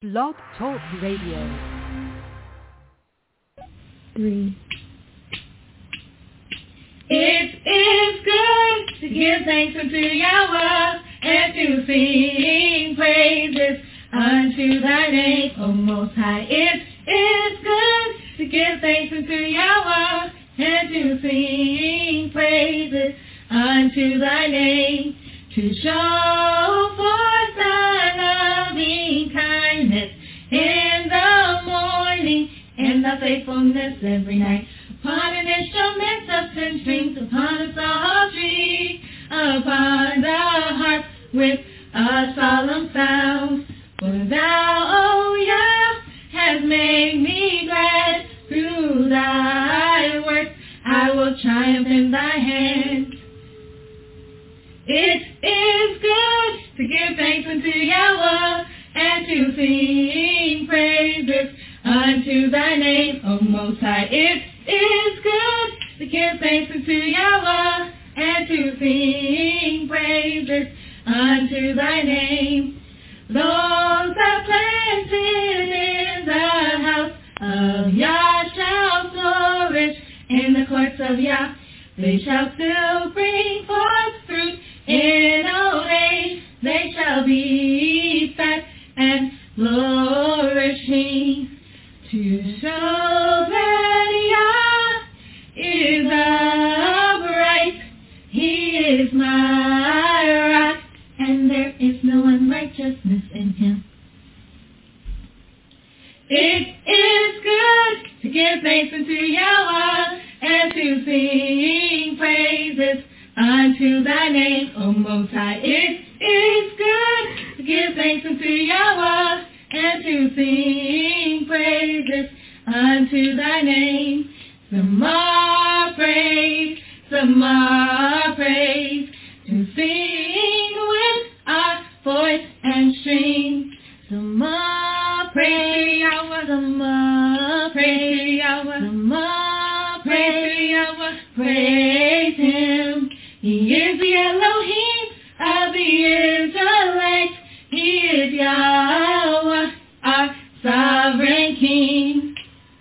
Blog Talk Radio. 3. It is good to give thanks unto Yahweh and to sing praises unto thy name, O Most High. It is good to give thanks unto Yahweh and to sing praises unto thy name, to show forth thy loving kindness in the morning and thy faithfulness every night. Upon an instrument of 10 strings, upon a psaltery, upon the harp with a solemn sound. For thou, O Yah, hast made me glad through thy works. I will triumph in thy hand. It is good to give thanks unto Yahweh and to sing praises unto thy name, O Most High. It is good to give thanks unto Yahweh and to sing praises unto thy name. Those that planted in the house of Yah shall flourish in the courts of Yah. They shall still bring forth fruit in old age. They shall be fat and flourishing, to show that Yah is upright. He is my rock, and there is no unrighteousness in him. It is good to give thanks unto Yahweh and to sing praises unto thy name, O Most High. It is good to give thanks unto Yahweh and to sing praises unto thy name. Some more praise, to sing with our voice and string. Some more praise, some more praise, some more praise, praise him. He is the Elohim of the Israelites. He is Yahweh, our sovereign King.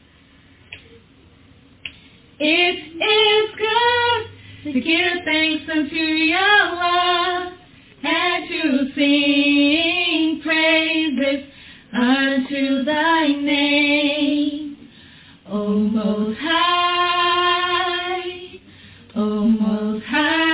It is good to give thanks unto Yahweh and to sing praises unto thy name, O Most High, O Most High.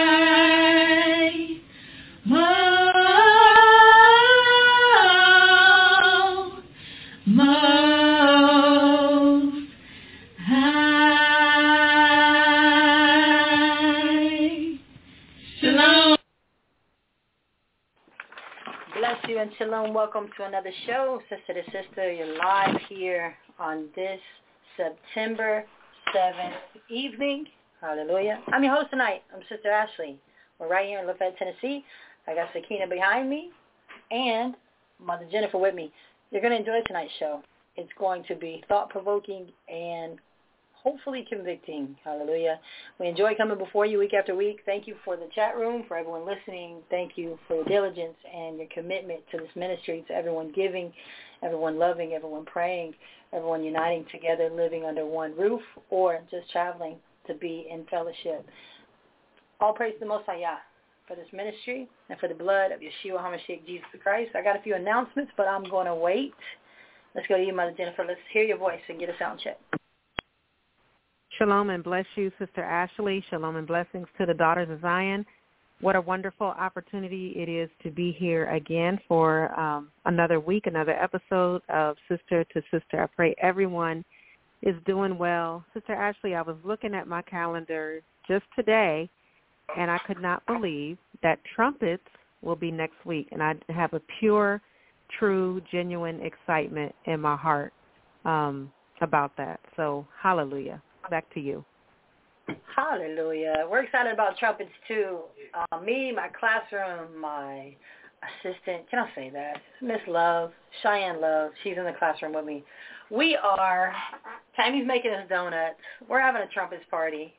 And shalom, welcome to another show, Sister to Sister. You're live here on this September 7th evening. Hallelujah. I'm your host tonight. I'm Sister Ashley. We're right here in Lafayette, Tennessee. I got Sakina behind me and Mother Jennifer with me. You're going to enjoy tonight's show. It's going to be thought-provoking and hopefully convicting. Hallelujah. We enjoy coming before you week after week. Thank you for the chat room, for everyone listening. Thank you for your diligence and your commitment to this ministry, to everyone giving, everyone loving, everyone praying, everyone uniting together, living under one roof, or just traveling to be in fellowship. All praise to the Most High Yah for this ministry and for the blood of Yeshua HaMashiach, Jesus Christ. I got a few announcements, but I'm going to wait. Let's go to you, Mother Jennifer. Let's hear your voice and get a sound check. Shalom and bless you, Sister Ashley. Shalom and blessings to the daughters of Zion. What a wonderful opportunity it is to be here again for another week, another episode of Sister to Sister. I pray everyone is doing well. Sister Ashley, I was looking at my calendar just today, and I could not believe that trumpets will be next week, and I have a pure, true, genuine excitement in my heart about that. So, hallelujah. Back to you. Hallelujah. We're excited about trumpets, too. Me, my classroom, my assistant, can I say that? Miss Love, Cheyenne Love, she's in the classroom with me. We are, Tammy's making us donuts. We're having a trumpets party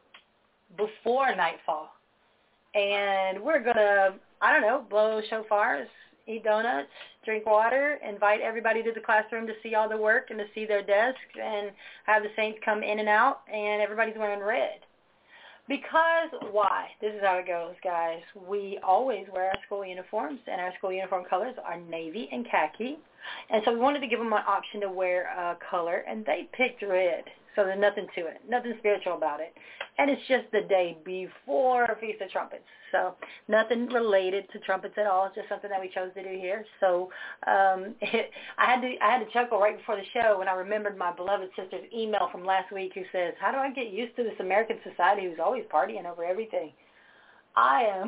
before nightfall. And we're going to, blow shofars eat donuts, drink water, invite everybody to the classroom to see all the work and to see their desks, and have the saints come in and out, and everybody's wearing red. Because why? This is how it goes, guys. We always wear our school uniforms, and our school uniform colors are navy and khaki. And so we wanted to give them an option to wear a color, and they picked red. So there's nothing to it, nothing spiritual about it. And it's just the day before Feast of Trumpets. So nothing related to trumpets at all. It's just something that we chose to do here. So I had to chuckle right before the show when I remembered my beloved sister's email from last week who says, how do I get used to this American society who's always partying over everything? I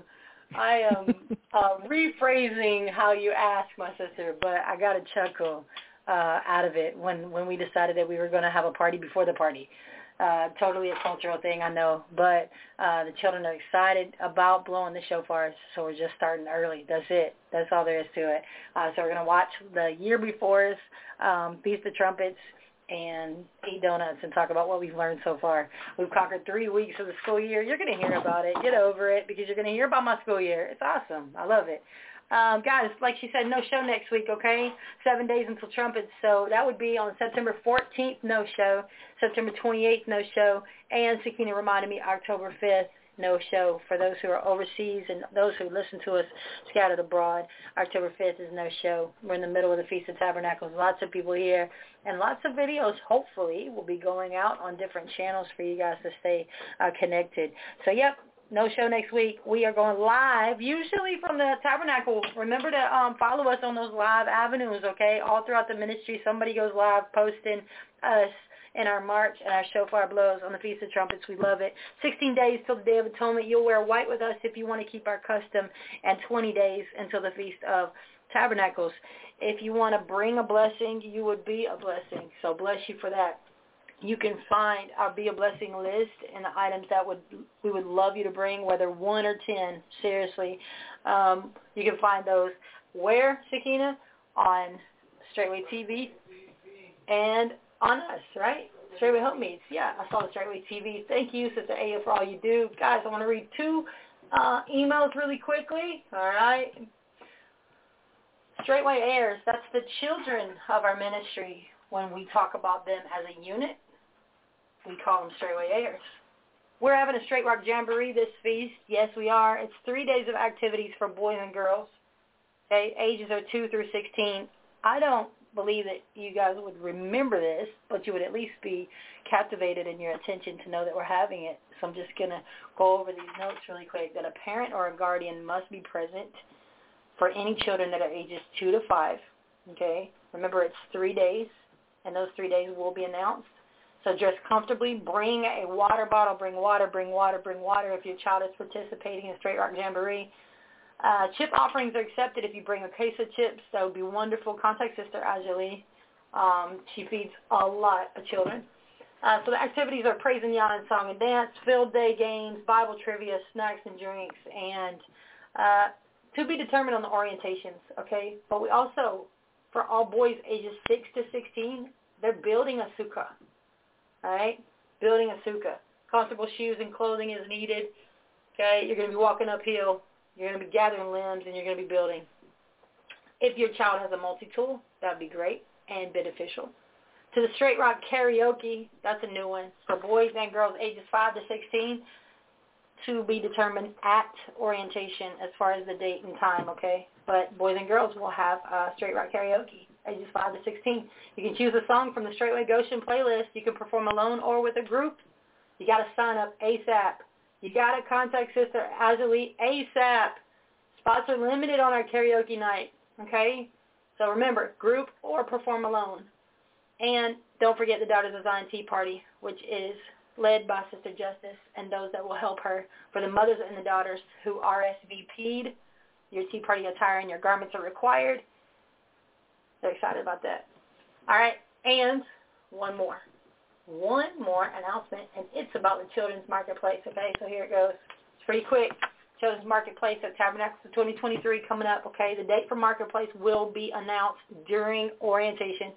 am rephrasing how you asked, my sister, but I got a chuckle out of it when we decided that we were going to have a party before the party. Totally a cultural thing, I know, but the children are excited about blowing the shofars, so we're just starting early. That's it. That's all there is to it. So we're going to watch the year before's Feast of Trumpets and eat donuts and talk about what we've learned so far. We've conquered 3 weeks of the school year. You're going to hear about it. Get over it, because you're going to hear about my school year. It's awesome. I love it. Guys, like she said, no show next week, okay? 7 days until trumpets. So that would be on September 14th, no show. September 28th, no show. And Sakina reminded me, October 5th, no show. For those who are overseas and those who listen to us scattered abroad, October 5th is no show. We're in the middle of the Feast of Tabernacles. Lots of people here. And lots of videos, hopefully, will be going out on different channels for you guys to stay connected. So, yep. No show next week. We are going live, usually from the tabernacle. Remember to follow us on those live avenues, okay? All throughout the ministry, somebody goes live posting us in our march and our shofar blows on the Feast of Trumpets. We love it. 16 days till the Day of Atonement. You'll wear white with us if you want to keep our custom, and 20 days until the Feast of Tabernacles. If you want to bring a blessing, you would be a blessing. So bless you for that. You can find our Be a Blessing list and the items that we would love you to bring, whether 1 or 10, seriously. You can find those where, Sakina? On Straightway TV and on us, right? Straightway Hope Meets. Yeah, I saw the Straightway TV. Thank you, Sister Aya, for all you do. Guys, I want to read 2 emails really quickly, all right? Straightway Heirs, that's the children of our ministry. When we talk about them as a unit, we call them Straightway Heirs. We're having a Straight Rock Jamboree this feast. Yes, we are. It's 3 days of activities for boys and girls. Okay, ages are 2 through 16. I don't believe that you guys would remember this, but you would at least be captivated in your attention to know that we're having it. So I'm just going to go over these notes really quick. That a parent or a guardian must be present for any children that are ages 2 to 5. Okay, remember it's 3 days, and those 3 days will be announced. So dress comfortably. Bring a water bottle. Bring water, bring water, bring water if your child is participating in Straight Rock Jamboree. Chip offerings are accepted if you bring a case of chips. That would be wonderful. Contact Sister Ajali. She feeds a lot of children. So the activities are praise and Yah and song and dance, field day games, Bible trivia, snacks and drinks, and to be determined on the orientations, okay? But we also, for all boys ages 6 to 16, they're building a sukkah. All right? Building a sukkah. Comfortable shoes and clothing is needed. Okay? You're going to be walking uphill. You're going to be gathering limbs, and you're going to be building. If your child has a multi-tool, that would be great and beneficial. To the Straight Rock Karaoke, that's a new one. For boys and girls ages 5 to 16, to be determined at orientation as far as the date and time, okay? But boys and girls will have Straight Rock Karaoke, ages 5 to 16. You can choose a song from the Straightway Goshen playlist. You can perform alone or with a group. You got to sign up ASAP. You got to contact Sister Azali ASAP. Spots are limited on our karaoke night, okay? So remember, group or perform alone. And don't forget the Daughters of Zion Tea Party, which is led by Sister Justice and those that will help her. For the mothers and the daughters who RSVP'd, your tea party attire and your garments are required. They're excited about that. All right, and one more announcement, and it's about the Children's Marketplace, okay? So here it goes. It's pretty quick. Children's Marketplace at Tabernacles of 2023 coming up, okay? The date for Marketplace will be announced during orientation.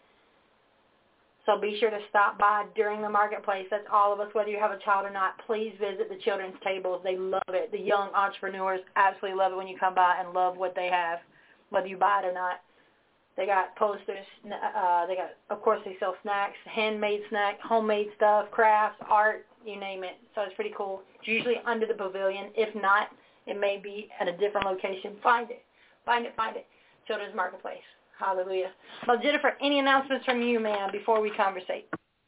So be sure to stop by during the Marketplace. That's all of us, whether you have a child or not. Please visit the children's tables. They love it. The young entrepreneurs absolutely love it when you come by and love what they have. whether you buy it or not. They got posters. Of course, they sell snacks, handmade snack, homemade stuff, crafts, art, you name it. So it's pretty cool. It's usually under the pavilion. If not, it may be at a different location. Find it. Children's Marketplace. Hallelujah. Well, Jennifer, any announcements from you, ma'am, before we conversate?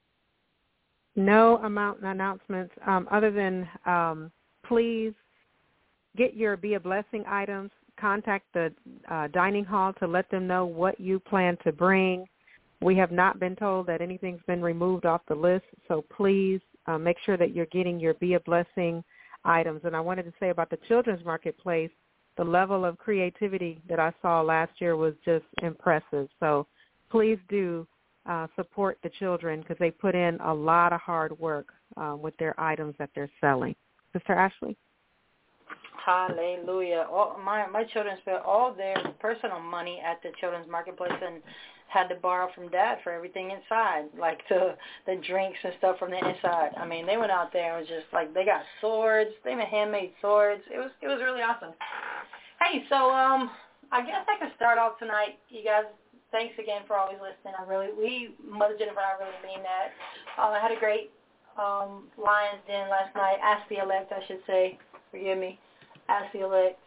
No announcements other than please get your Be a Blessing items. Contact the dining hall to let them know what you plan to bring. We have not been told that anything's been removed off the list, so please make sure that you're getting your Be a Blessing items. And I wanted to say about the Children's Marketplace, the level of creativity that I saw last year was just impressive. So please do support the children because they put in a lot of hard work with their items that they're selling. Sister Ashley? Hallelujah. My children spent all their personal money at the Children's Marketplace and had to borrow from Dad for everything inside, like the drinks and stuff from the inside. I mean, they went out there and was just like, they got swords. They made handmade swords. It was really awesome. Hey, so I guess I could start off tonight. You guys, thanks again for always listening. Mother Jennifer and I really mean that. I had a great Lions Den last night. Ask the Elect, I should say. Forgive me. Ask the Elect.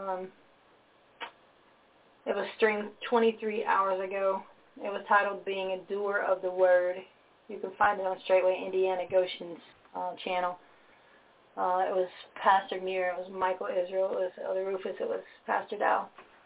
It was streamed 23 hours ago. It was titled Being a Doer of the Word. You can find it on Straightway Indiana Goshen's channel. It was Pastor Muir. It was Michael Israel. It was Elder Rufus. It was Pastor Dow.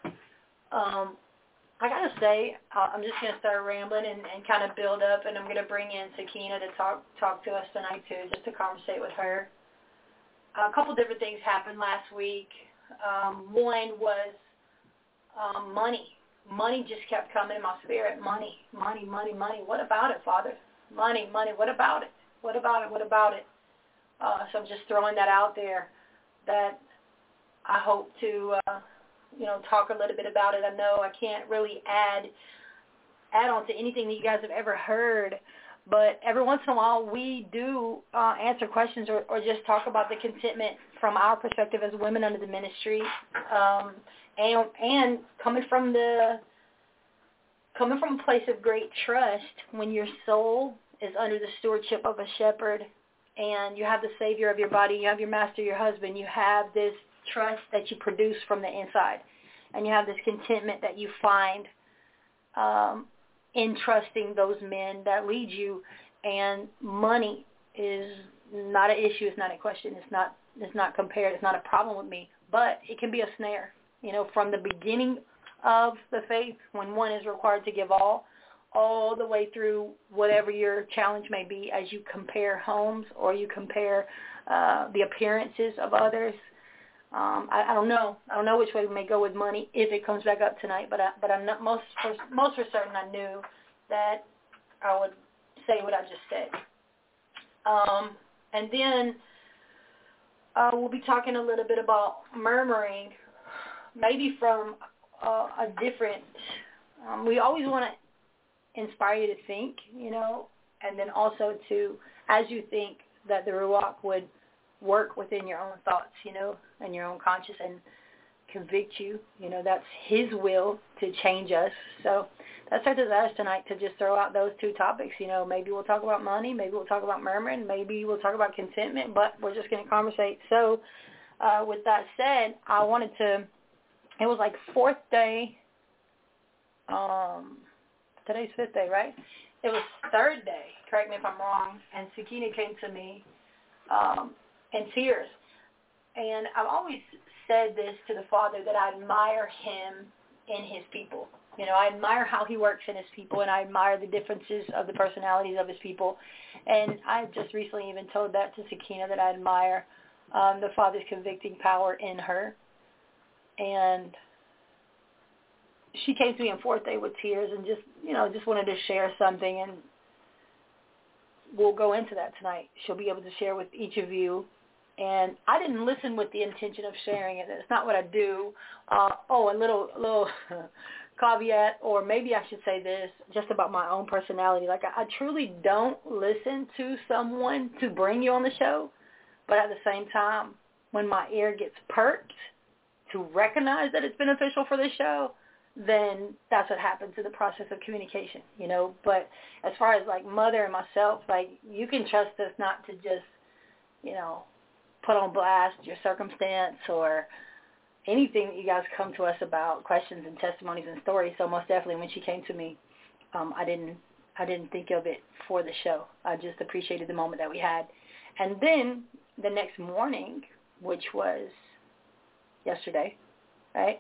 I got to say, I'm just going to start rambling and kind of build up, and I'm going to bring in Sakina to talk to us tonight, too, just to conversate with her. A couple different things happened last week. One was money. Money just kept coming in my spirit. Money. What about it, Father? Money. What about it? What about it? So I'm just throwing that out there that I hope to, talk a little bit about it. I know I can't really add on to anything that you guys have ever heard, but every once in a while we do answer questions or just talk about the contentment from our perspective as women under the ministry, and coming from a place of great trust when your soul is under the stewardship of a shepherd and you have the Savior of your body, you have your master, your husband, you have this trust that you produce from the inside, and you have this contentment that you find in trusting those men that lead you. And money is not an issue. It's not a question. It's not compared. It's not a problem with me. But it can be a snare. From the beginning of the faith, when one is required to give all the way through whatever your challenge may be as you compare homes or you compare the appearances of others. I don't know. I don't know which way we may go with money if it comes back up tonight, but I'm not most for certain I knew that I would say what I just said. And then we'll be talking a little bit about murmuring, maybe from a different, we always want to inspire you to think, and then also to, as you think, that the Ruach would work within your own thoughts, and your own conscience and convict you. That's his will to change us. So that's our desire tonight, to just throw out those two topics. Maybe we'll talk about money, maybe we'll talk about murmuring, maybe we'll talk about contentment, but we're just going to conversate. So with that said, I wanted to, it was like fourth day, today's fifth day, right? It was third day, correct me if I'm wrong, and Sakina came to me in tears. And I've always said this to the Father, that I admire him in his people. I admire how he works in his people, and I admire the differences of the personalities of his people. And I just recently even told that to Sakina, that I admire the Father's convicting power in her. And she came to me on fourth day with tears and just wanted to share something, and we'll go into that tonight. She'll be able to share with each of you. And I didn't listen with the intention of sharing it. That's not what I do. A little caveat, or maybe I should say this, just about my own personality. Like, I truly don't listen to someone to bring you on the show, but at the same time, when my ear gets perked to recognize that it's beneficial for the show, then that's what happens in the process of communication, But as far as, like, Mother and myself, like, you can trust us not to just, put on blast your circumstance or anything that you guys come to us about, questions and testimonies and stories. So most definitely when she came to me, I didn't think of it for the show. I just appreciated the moment that we had. And then the next morning, which was yesterday, right,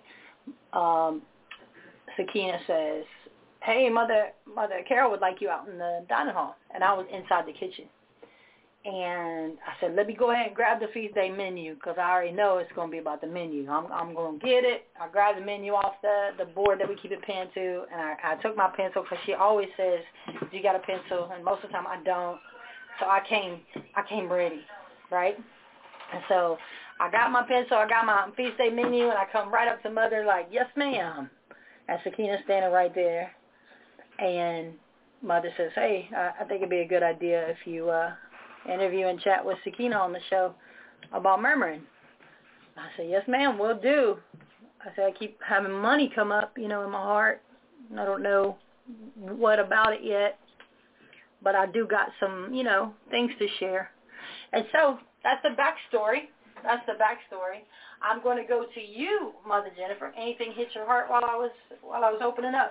Sakina says, hey, Mother Carol would like you out in the dining hall. And I was inside the kitchen. And I said, let me go ahead and grab the feast day menu because I already know it's going to be about the menu. I'm going to get it. I grabbed the menu off the board that we keep it pinned to, and I took my pencil because she always says, do you got a pencil? And most of the time I don't. So I came ready, right? And so I got my pencil, I got my feast day menu, and I come right up to Mother like, yes, ma'am. And Sakina's standing right there. And Mother says, hey, I think it'd be a good idea if you interview and chat with Sakina on the show about murmuring. I said, yes, ma'am, we'll do. I said, I keep having money come up, in my heart. I don't know what about it yet, but I do got some, things to share. And so that's the backstory. I'm going to go to you, Mother Jennifer. Anything hit your heart while I was opening up?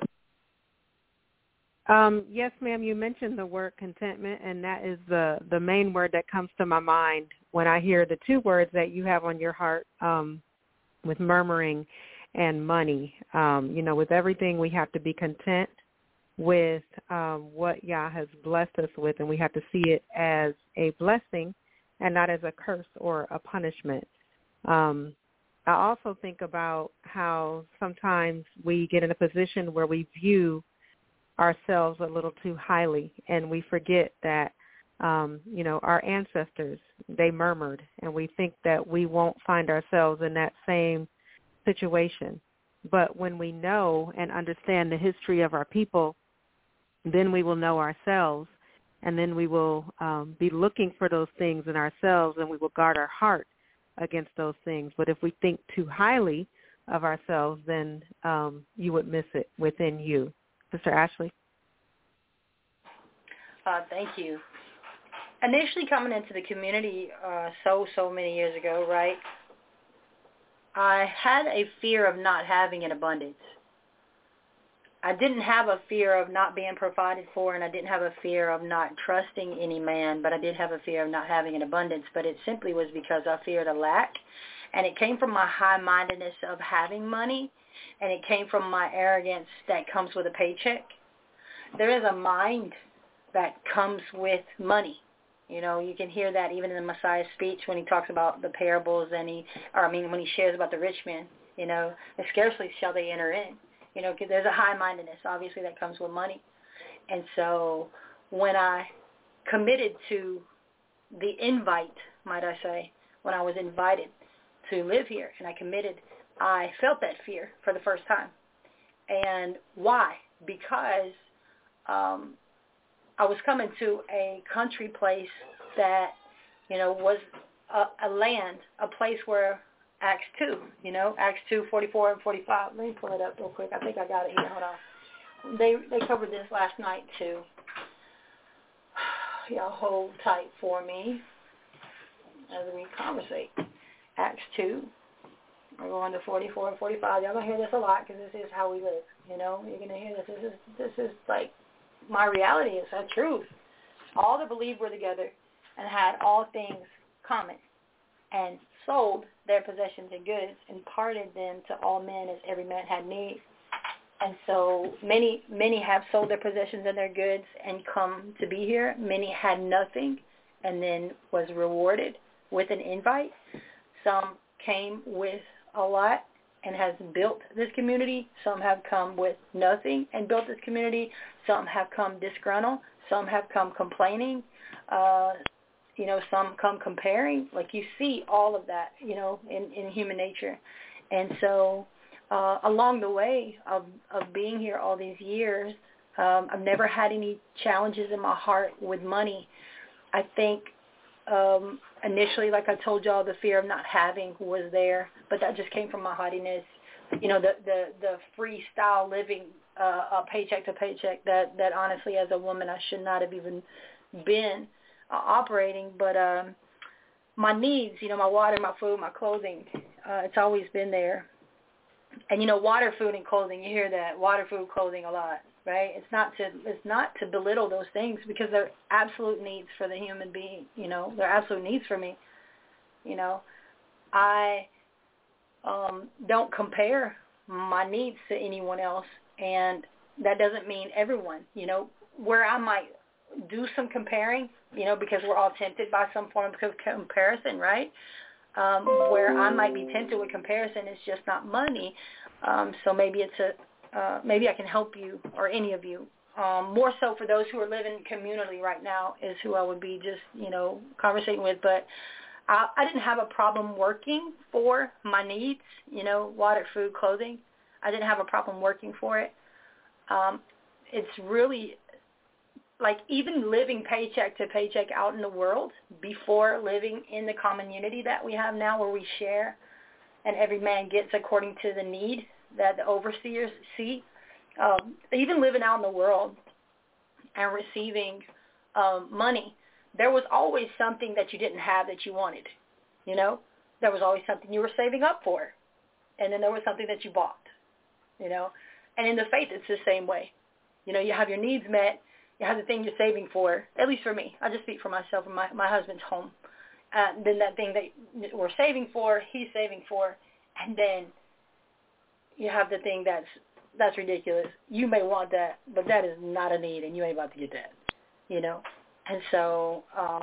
Yes, ma'am. You mentioned the word contentment, and that is the main word that comes to my mind when I hear the two words that you have on your heart with murmuring and money. With everything, we have to be content with what Yah has blessed us with, and we have to see it as a blessing and not as a curse or a punishment. I also think about how sometimes we get in a position where we view ourselves a little too highly, and we forget that, our ancestors, they murmured, and we think that we won't find ourselves in that same situation. But when we know and understand the history of our people, then we will know ourselves, and then we will be looking for those things in ourselves, and we will guard our heart against those things. But if we think too highly of ourselves, then you would miss it within you. Sister Ashley? Thank you. Initially coming into the community so many years ago, right, I had a fear of not having an abundance. I didn't have a fear of not being provided for, and I didn't have a fear of not trusting any man, but I did have a fear of not having an abundance, but it simply was because I feared a lack, and it came from my high-mindedness of having money, and it came from my arrogance that comes with a paycheck. There is a mind that comes with money. You can hear that even in the Messiah's speech when he talks about the parables when he shares about the rich man, and scarcely shall they enter in. There's a high-mindedness, obviously, that comes with money. And so when I committed to the invite, might I say, when I was invited to live here and I committed, I felt that fear for the first time. And why? Because I was coming to a country place that, was a land, a place where Acts 2, Acts 2, 44 and 45. Let me pull it up real quick. I think I got it here. Hold on. They covered this last night too. Y'all hold tight for me as we conversate. Acts 2. We're going to 44 and 45. Y'all going to hear this a lot because this is how we live. You're going to hear this. This is like my reality. It's our truth. All that believed were together and had all things common, and sold their possessions and goods and parted them to all men as every man had need. And so many have sold their possessions and their goods and come to be here. Many had nothing and then was rewarded with an invite. Some came with a lot and has built this community. Some have come with nothing and built this community. Some have come disgruntled. Some have come complaining. Some come comparing. Like you see all of that, in human nature. And so along the way of being here all these years, I've never had any challenges in my heart with money. I think initially, like I told y'all, the fear of not having was there, but that just came from my haughtiness. the freestyle living, paycheck to paycheck that honestly, as a woman, I should not have even been operating. But my needs, my water, my food, my clothing, it's always been there. And water, food, and clothing. You hear that, water, food, clothing a lot, right? It's not to belittle those things, because they're absolute needs for the human being. They're absolute needs for me. I don't compare my needs to anyone else, and that doesn't mean everyone. Where I might do some comparing, because we're all tempted by some form of comparison, right? Where I might be tempted with comparison, it's just not money. So maybe maybe I can help you, or any of you. More so for those who are living communally right now is who I would be just, conversating with. But I didn't have a problem working for my needs, water, food, clothing. I didn't have a problem working for it. It's really like even living paycheck to paycheck out in the world before living in the common unity that we have now, where we share and every man gets according to the need that the overseers see. Even living out in the world and receiving money, there was always something that you didn't have that you wanted. There was always something you were saving up for, and then there was something that you bought. And in the faith, it's the same way. You have your needs met. You have the thing you're saving for, at least for me. I just speak for myself and my husband's home. Then that thing that we're saving for, he's saving for, and then you have the thing that's ridiculous. You may want that, but that is not a need, and you ain't about to get that, And so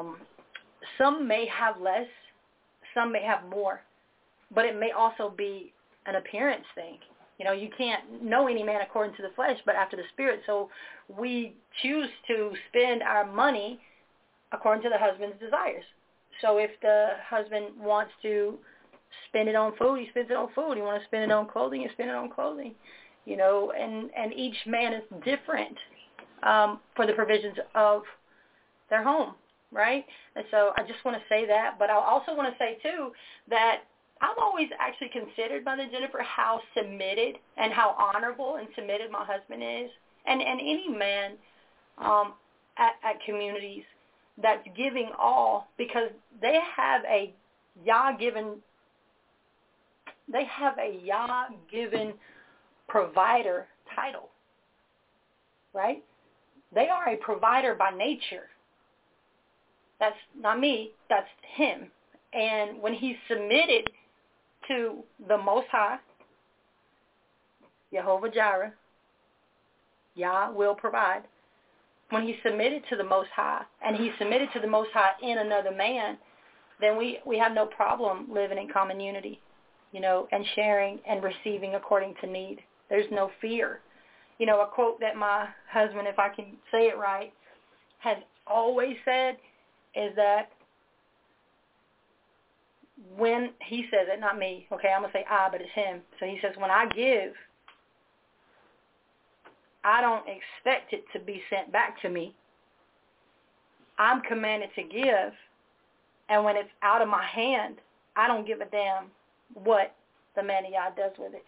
some may have less, some may have more, but it may also be an appearance thing. You can't know any man according to the flesh, but after the Spirit. So we choose to spend our money according to the husband's desires. So if the husband wants to spend it on food, he spends it on food. You want to spend it on clothing, you spend it on clothing. And each man is different for the provisions of their home, right? And so I just want to say that. But I also want to say, too, that I've always actually considered, Mother Jennifer, how submitted and how honorable and submitted my husband is. And any man at communities that's giving all, because they have a Yah-given provider title, right? They are a provider by nature. That's not me, that's him. And when he's submitted to the Most High, Jehovah Jireh, Yah will provide. When he's submitted to the Most High, and he's submitted to the Most High in another man, then we have no problem living in common unity, and sharing and receiving according to need. There's no fear. A quote that my husband, if I can say it right, has always said is that when he says it, not me, okay, I'm going to say I, but it's him. So he says, when I give, I don't expect it to be sent back to me. I'm commanded to give, and when it's out of my hand, I don't give a damn what the man of Yah does with it.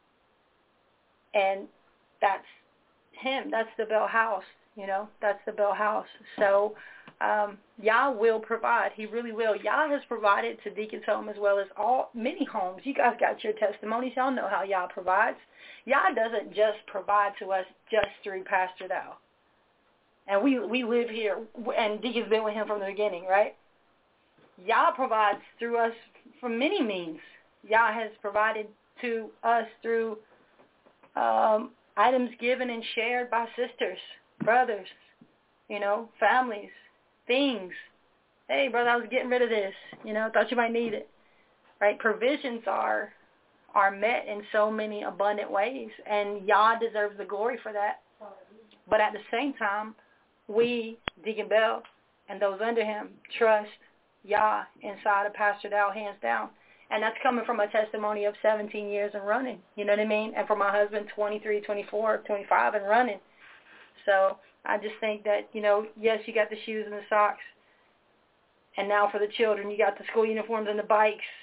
And that's him. That's the Bell House, That's the Bell House. So Yah will provide. He really will. Yah has provided to Deacon's home as well as many homes. You guys got your testimonies. Y'all know how Yah provides. Yah doesn't just provide to us just through Pastor Dow. And we live here, and Deacon's been with him from the beginning, right? Yah provides through us from many means. Yah has provided to us through items given and shared by sisters, brothers, families, things. Hey, brother, I was getting rid of this. Thought you might need it. Right? Provisions are met in so many abundant ways, and Yah deserves the glory for that. But at the same time, we, Deacon Bell, and those under him, trust Yah inside of Pastor Dow, hands down. And that's coming from a testimony of 17 years and running. You know what I mean? And for my husband, 23, 24, 25 and running. So I just think that, yes, you got the shoes and the socks. And now for the children, you got the school uniforms and the bikes.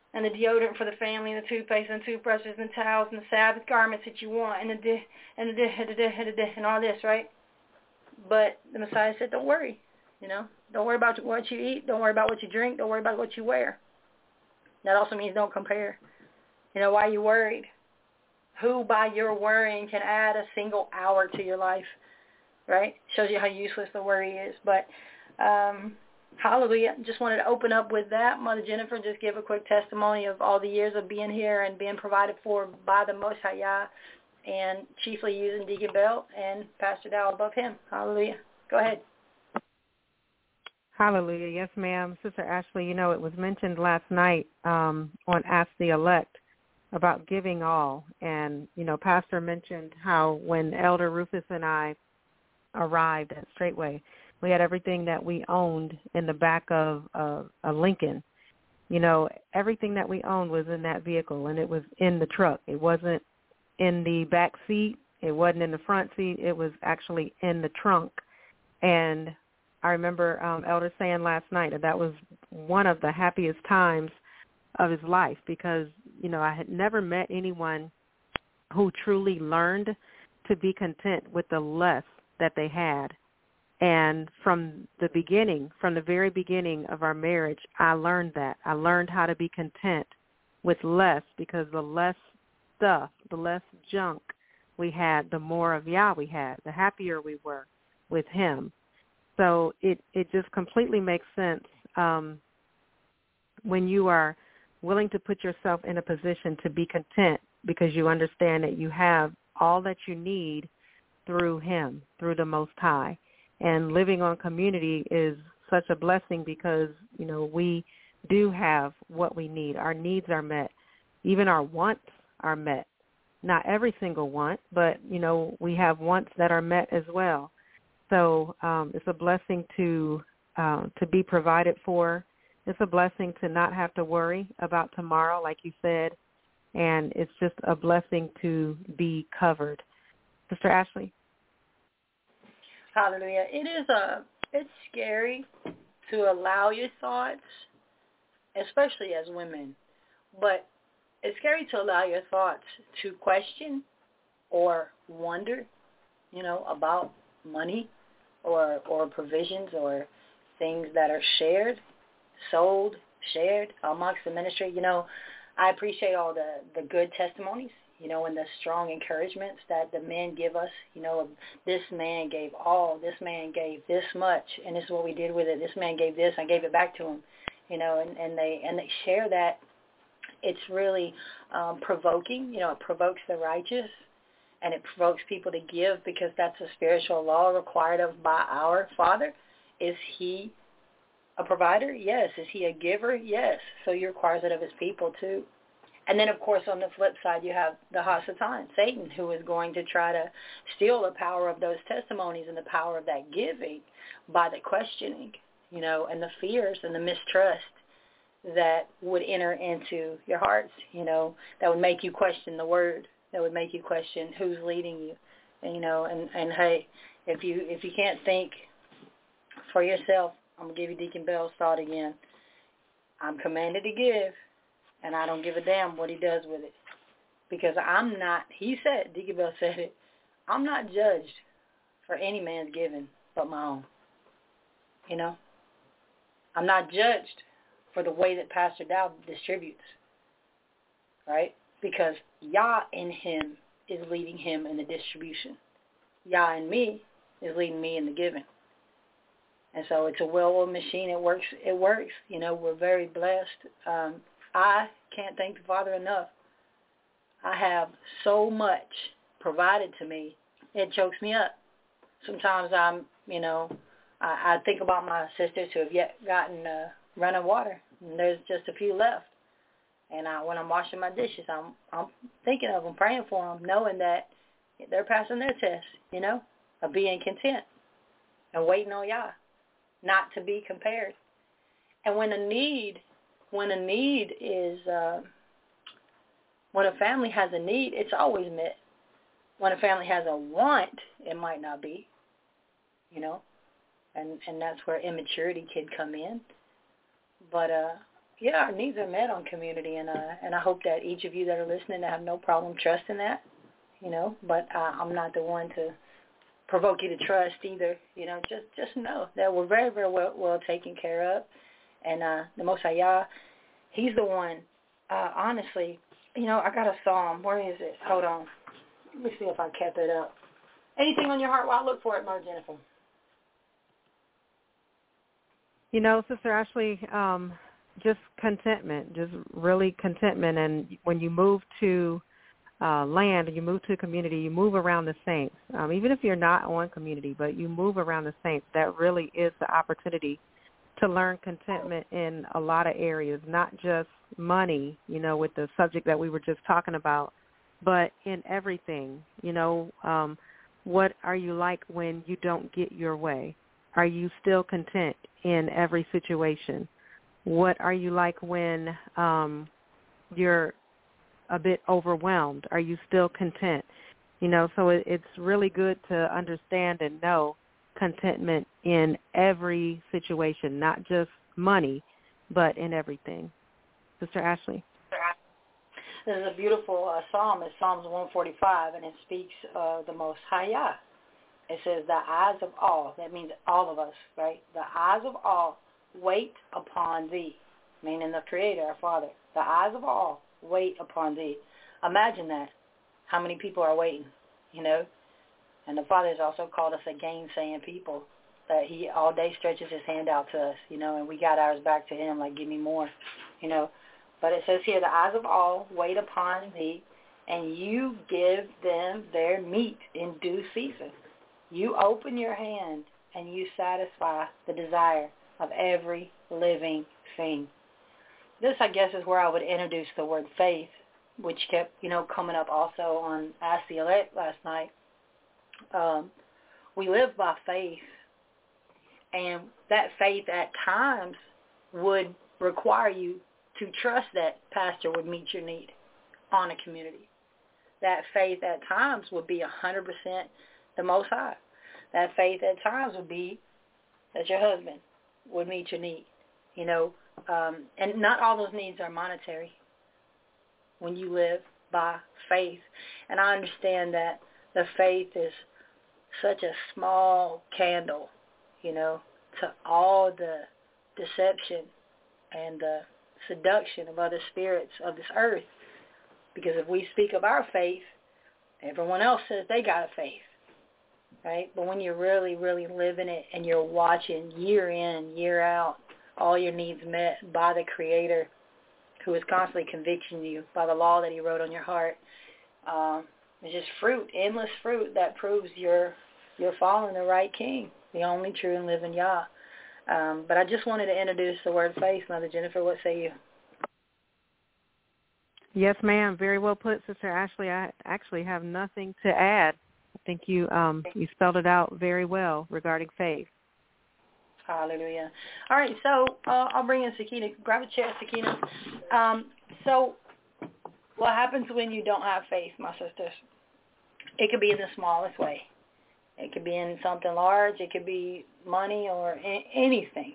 and the deodorant for the family, and the toothpaste, and the toothbrushes, and the towels, and the Sabbath garments that you want, and all this, right? But the Messiah said, don't worry, Don't worry about what you eat. Don't worry about what you drink. Don't worry about what you wear. That also means don't compare. Why are you worried? Who by your worrying can add a single hour to your life, right? Shows you how useless the worry is. But hallelujah. Just wanted to open up with that. Mother Jennifer, just give a quick testimony of all the years of being here and being provided for by the Most High Yah, and chiefly using Deacon Bell and Pastor Dow above him. Hallelujah. Go ahead. Hallelujah. Yes, ma'am. Sister Ashley, it was mentioned last night on Ask the Elect about giving all. And, Pastor mentioned how when Elder Rufus and I arrived at Straightway, we had everything that we owned in the back of a Lincoln. Everything that we owned was in that vehicle, and it was in the truck. It wasn't in the back seat. It wasn't in the front seat. It was actually in the trunk. And I remember Elder saying last night that was one of the happiest times of his life because, I had never met anyone who truly learned to be content with the less that they had. And from the very beginning of our marriage, I learned that. I learned how to be content with less because the less stuff, the less junk we had, the more of Yah we had, the happier we were with him. So it just completely makes sense when you are willing to put yourself in a position to be content because you understand that you have all that you need through him, through the Most High. And living on community is such a blessing because, we do have what we need. Our needs are met. Even our wants are met. Not every single want, but, we have wants that are met as well. So it's a blessing to be provided for. It's a blessing to not have to worry about tomorrow, like you said, and it's just a blessing to be covered. Sister Ashley? Hallelujah. It's scary to allow your thoughts, especially as women, but it's scary to allow your thoughts to question or wonder, about money or provisions or things that are shared amongst the ministry. I appreciate all the good testimonies, and the strong encouragements that the men give us. This man gave all, this man gave this much, and this is what we did with it. This man gave this, I gave it back to him. And they share that. It's really provoking. It provokes the righteous, and it provokes people to give because that's a spiritual law required of by our Father. Is he a provider? Yes. Is he a giver? Yes. So he requires it of his people too. And then, of course, on the flip side, you have the Hasatan, Satan, who is going to try to steal the power of those testimonies and the power of that giving by the questioning, and the fears and the mistrust that would enter into your hearts, that would make you question the word, that would make you question who's leading you, and hey, if you can't think for yourself, I'm going to give you Deacon Bell's thought again. I'm commanded to give, and I don't give a damn what he does with it. Because I'm not, Deacon Bell said it, I'm not judged for any man's giving but my own. I'm not judged for the way that Pastor Dow distributes, right? Because Yah in him is leading him in the distribution. Yah in me is leading me in the giving. And so it's a well-oiled machine. It works. We're very blessed. I can't thank the Father enough. I have so much provided to me, it chokes me up. Sometimes I think about my sisters who have yet gotten running water, and there's just a few left. And when I'm washing my dishes, I'm thinking of them, praying for them, knowing that they're passing their test, of being content and waiting on Yah, not to be compared. And when a family has a need, it's always met. When a family has a want, it might not be, and that's where immaturity can come in. But our needs are met on community, and I hope that each of you that are listening have no problem trusting that, but I'm not the one to provoke you to trust either. Just know that we're very, very well taken care of, and the Most High Yah, He's the one. Honestly, I got a psalm. Where is it? Hold on. Let me see if I kept it up. Anything on your heart while I look for it, Mother Jennifer? Sister Ashley, just contentment, just really contentment. And when you move to land and you move to a community, you move around the saints. Even if you're not on community, but you move around the saints, that really is the opportunity to learn contentment in a lot of areas, not just money, with the subject that we were just talking about, but in everything. What are you like when you don't get your way? Are you still content in every situation? What are you like when you're a bit overwhelmed? Are you still content? So it's really good to understand and know contentment in every situation, not just money, but in everything. Sister Ashley. This is a beautiful psalm. It's Psalms 145, and it speaks of the Most High Yah. It says, the eyes of all, that means all of us, right? The eyes of all wait upon thee, meaning the Creator, our Father. The eyes of all wait upon thee. Imagine that. How many people are waiting, And the Father has also called us a gainsaying people, that He all day stretches His hand out to us, and we got ours back to Him, like, give me more, But it says here, the eyes of all wait upon thee, and you give them their meat in due season. You open your hand, and you satisfy the desire of every living thing. This, I guess, is where I would introduce the word faith, which kept, coming up also on Ask the Elect last night. We live by faith, and that faith at times would require you to trust that pastor would meet your need on a community. That faith at times would be 100% the Most High. That faith at times would be that your husband would meet your need, and not all those needs are monetary when you live by faith. And I understand that the faith is such a small candle, to all the deception and the seduction of other spirits of this earth. Because if we speak of our faith, everyone else says they got a faith, right? But when you're really, really living it and you're watching year in, year out, all your needs met by the Creator, who is constantly convicting you by the law that He wrote on your heart, it's just fruit, endless fruit that proves you're following the right King, the only true and living Yah. But I just wanted to introduce the word faith. Mother Jennifer, what say you? Yes, ma'am. Very well put, Sister Ashley. I actually have nothing to add. I think you spelled it out very well regarding faith. Hallelujah. All right, so I'll bring in Sakina. Grab a chair, Sakina. So what happens when you don't have faith, my sisters? It could be in the smallest way. It could be in something large. It could be money or anything.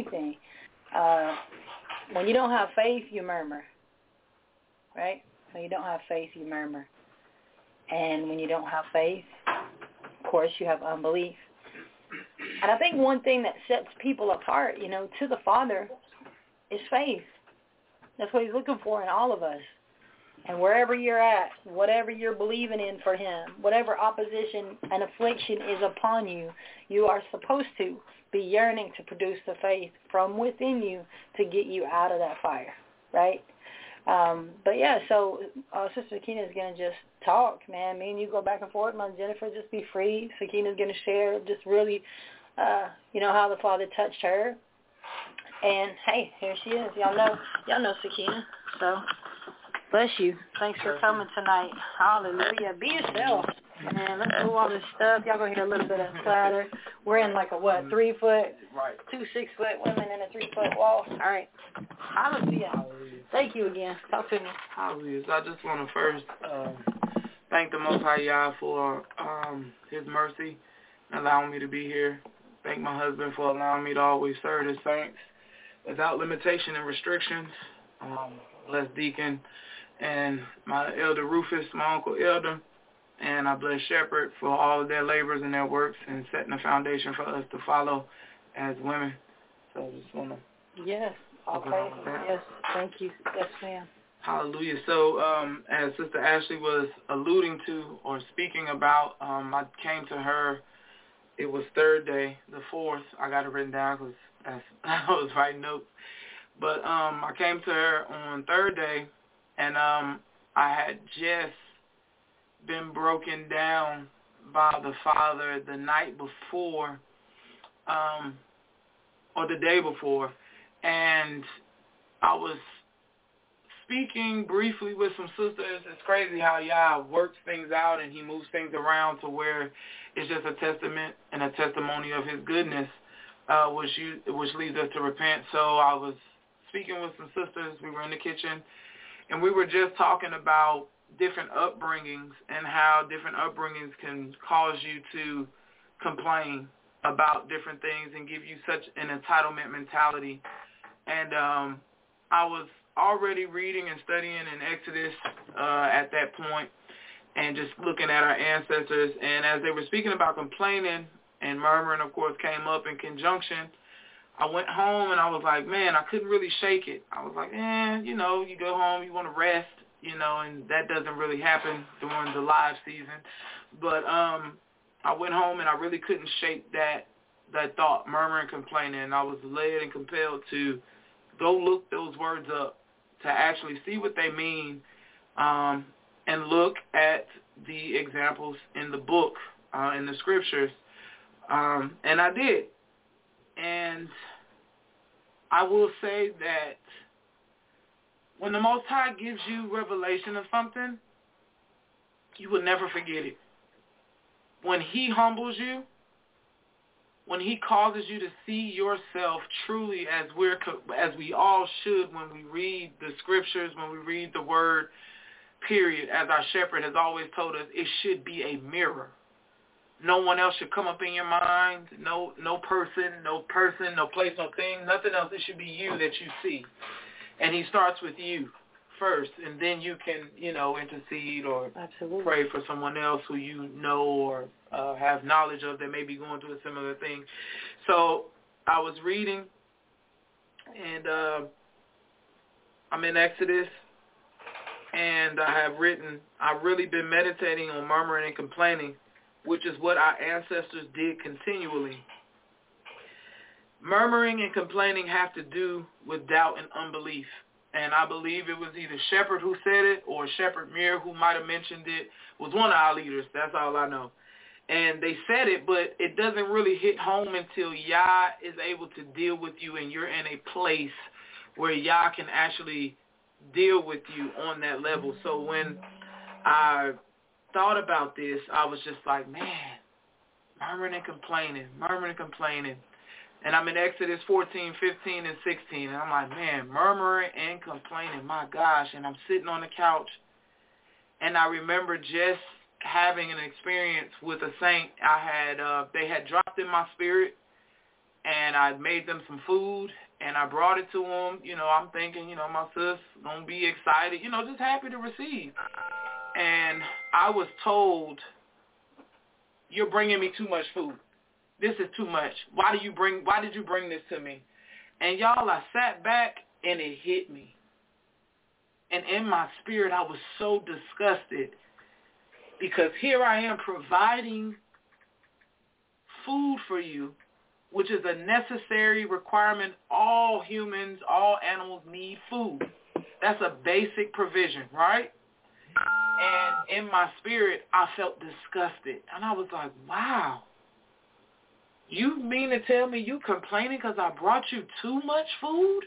When you don't have faith, you murmur, right? When you don't have faith, you murmur. And when you don't have faith, of course, you have unbelief. And I think one thing that sets people apart, to the Father is faith. That's what He's looking for in all of us. And wherever you're at, whatever you're believing in for Him, whatever opposition and affliction is upon you, you are supposed to be yearning to produce the faith from within you to get you out of that fire, right? But yeah, so Sister Sakina is going to just talk, man. Me and you go back and forth. Mother Jennifer, just be free. Sakina's going to share just really, how the Father touched her. And hey, here she is. Y'all know Sakina. So bless you. Thanks for coming tonight. Hallelujah. Be yourself. Man, let's do all this stuff. Y'all gonna hear a little bit of clatter. We're in like a 3 foot, right? 2 6-foot women in a 3-foot wall. All right. Hallelujah. Thank you again. Talk to me. Hallelujah. So I just want to first thank the Most High Yah for His mercy and allowing me to be here. Thank my husband for allowing me to always serve the saints. without limitation and restrictions. Bless Deacon and my elder Rufus, my uncle Elder, and I bless Shepherd for all of their labors and their works and setting a foundation for us to follow as women. So I just want to... Yes, okay. Yes, thank you. Yes, ma'am. Hallelujah. So as Sister Ashley was alluding to or speaking about, I came to her, it was Thursday, the 4th. I got it written down because I was writing notes. But I came to her on Thursday, and I had just been broken down by the Father the night before, or the day before, and I was speaking briefly with some sisters. It's crazy how Yah works things out and he moves things around to where it's just a testament and a testimony of his goodness, which leads us to repent. So I was speaking with some sisters. We were in the kitchen, and we were just talking about different upbringings and how different upbringings can cause you to complain about different things and give you such an entitlement mentality. And I was already reading and studying in Exodus at that point and just looking at our ancestors. And as they were speaking about complaining and murmuring, of course, came up in conjunction, I went home and I was like, man, I couldn't really shake it. I was like, you go home, you want to rest, and that doesn't really happen during the live season. But I went home and I really couldn't shake that thought, murmuring, complaining. And I was led and compelled to go look those words up to actually see what they mean and look at the examples in the book, in the scriptures. And I did. And I will say that when the Most High gives you revelation of something, you will never forget it. When he humbles you, when he causes you to see yourself truly as we all should when we read the scriptures, when we read the word, period, as our shepherd has always told us, it should be a mirror. No one else should come up in your mind. No person, no place, no thing, nothing else. It should be you that you see. And he starts with you first, and then you can, intercede or Absolutely. Pray for someone else who you know or have knowledge of that may be going through a similar thing. So I was reading, and I'm in Exodus, and I've really been meditating on murmuring and complaining, which is what our ancestors did continually. Murmuring and complaining have to do with doubt and unbelief. And I believe it was either Shepherd who said it or Shepherd Mir who might have mentioned it, was one of our leaders. That's all I know. And they said it, but it doesn't really hit home until Yah is able to deal with you and you're in a place where Yah can actually deal with you on that level. So when I thought about this, I was just like, man, murmuring and complaining. And I'm in Exodus 14, 15, and 16. And I'm like, man, murmuring and complaining, my gosh. And I'm sitting on the couch. And I remember just having an experience with a saint. They had dropped in my spirit. And I made them some food. And I brought it to them. I'm thinking, my sis going to be excited. Just happy to receive. And I was told, you're bringing me too much food. This is too much. Why did you bring this to me? And y'all, I sat back and it hit me. And in my spirit, I was so disgusted because here I am providing food for you, which is a necessary requirement. All humans, all animals need food. That's a basic provision, right? And in my spirit, I felt disgusted. And I was like, wow. You mean to tell me you complaining because I brought you too much food?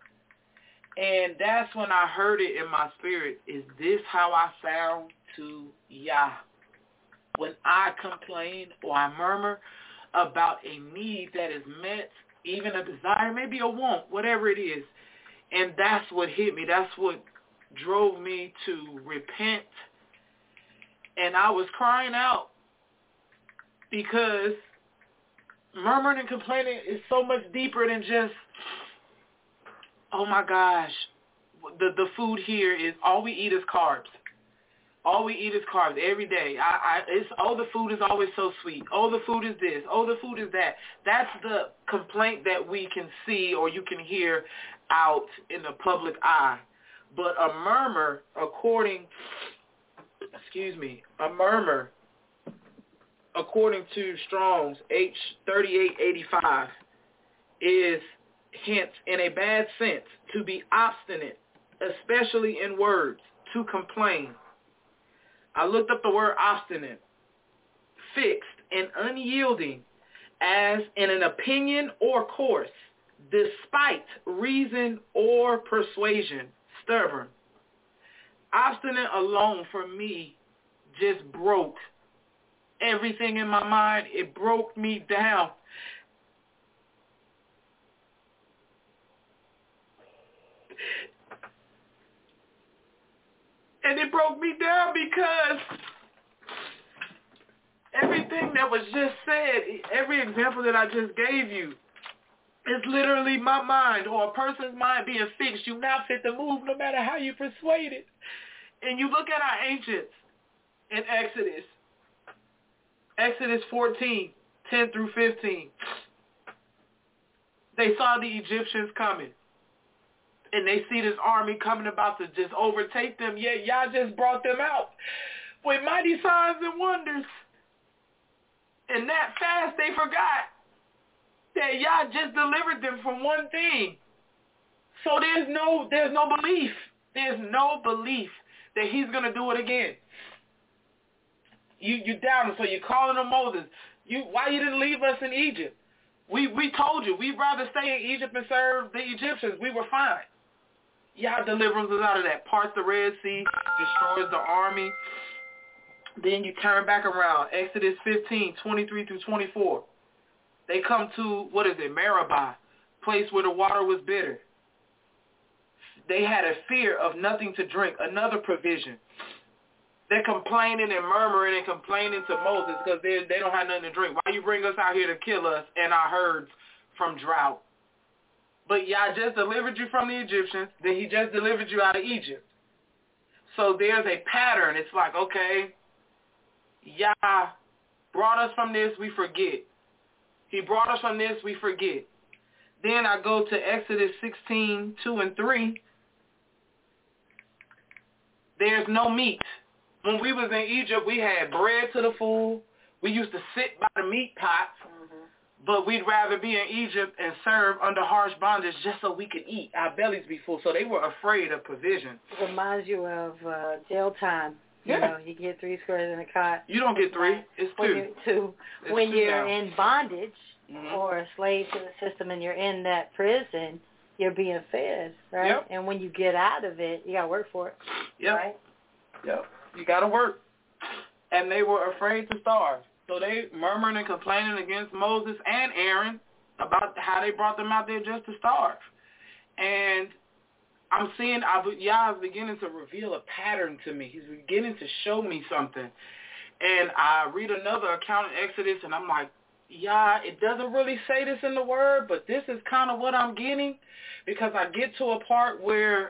And that's when I heard it in my spirit. Is this how I sound to Yah? When I complain or I murmur about a need that is met, even a desire, maybe a want, whatever it is. And that's what hit me. That's what drove me to repent. And I was crying out because murmuring and complaining is so much deeper than just oh my gosh, the food here is, all we eat is carbs. All we eat is carbs every day. The food is always so sweet. Oh, the food is this. Oh, the food is that. That's the complaint that we can see or you can hear out in the public eye. But a murmur, according to Strong's H3885, is hence, in a bad sense, to be obstinate, especially in words, to complain. I looked up the word obstinate, fixed and unyielding, as in an opinion or course, despite reason or persuasion, stubborn. Obstinate alone for me just broke everything in my mind. It broke me down. And it broke me down because everything that was just said, every example that I just gave you, is literally my mind or a person's mind being fixed. You not fit to move no matter how you persuade it. And you look at our ancients in Exodus 14, 10 through 15. They saw the Egyptians coming. And they see this army coming about to just overtake them, yet y'all just brought them out with mighty signs and wonders. And that fast, they forgot that y'all just delivered them from one thing. So there's no belief. There's no belief that he's going to do it again. You doubted, so you're calling on Moses. Why you didn't leave us in Egypt? We told you, we'd rather stay in Egypt and serve the Egyptians. We were fine. Y'all delivers us out of that. Parts the Red Sea, destroys the army. Then you turn back around. Exodus 15, 23 through 24. They come to, Meribah, place where the water was bitter. They had a fear of nothing to drink, another provision. They're complaining and murmuring and complaining to Moses because they don't have nothing to drink. Why you bring us out here to kill us and our herds from drought? But Yah just delivered you from the Egyptians. Then he just delivered you out of Egypt. So there's a pattern. It's like, okay, Yah brought us from this, we forget. He brought us from this, we forget. Then I go to Exodus 16, 2 and 3. There's no meat. When we was in Egypt, we had bread to the full. We used to sit by the meat pots. But we'd rather be in Egypt and serve under harsh bondage just so we could eat. Our bellies be full. So they were afraid of provision. It reminds you of jail time. You know, you get 3 squares in a cot. You don't get 3. It's 2. When you're in bondage or a slave to the system and you're in that prison, you're being fed, right? Yep. And when you get out of it, you got to work for it. Yep. Right? Yep. You got to work. And they were afraid to starve. So they murmuring and complaining against Moses and Aaron about how they brought them out there just to starve. And I'm seeing Yah is beginning to reveal a pattern to me. He's beginning to show me something. And I read another account in Exodus, and I'm like, Yah, it doesn't really say this in the word, but this is kind of what I'm getting. Because I get to a part where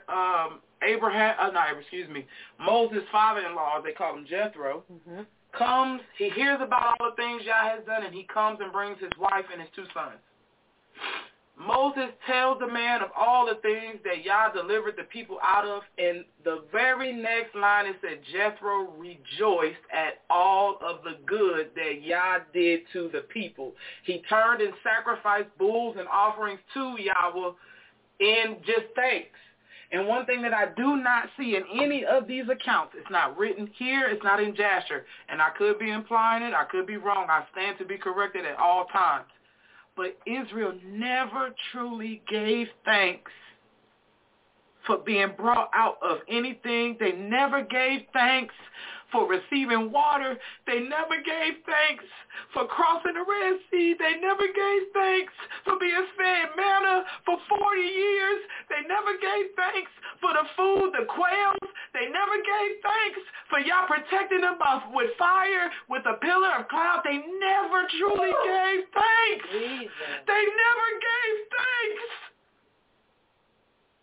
Moses' father-in-law, they call him Jethro, comes, he hears about all the things Yah has done, and he comes and brings his wife and his 2 sons. Moses tells the man of all the things that Yah delivered the people out of, and the very next line it said, Jethro rejoiced at all of the good that Yah did to the people. He turned and sacrificed bulls and offerings to Yahweh in just thanks. And one thing that I do not see in any of these accounts, it's not written here, it's not in Jasher, and I could be implying it, I could be wrong, I stand to be corrected at all times. But Israel never truly gave thanks for being brought out of anything. They never gave thanks for receiving water. They never gave thanks for crossing the Red Sea. They never gave thanks for being fed manna for 40 years. They never gave thanks for the food, the quails. They never gave thanks for Yah protecting them with fire, with a pillar of cloud. They never truly gave thanks. Jesus. They never gave thanks.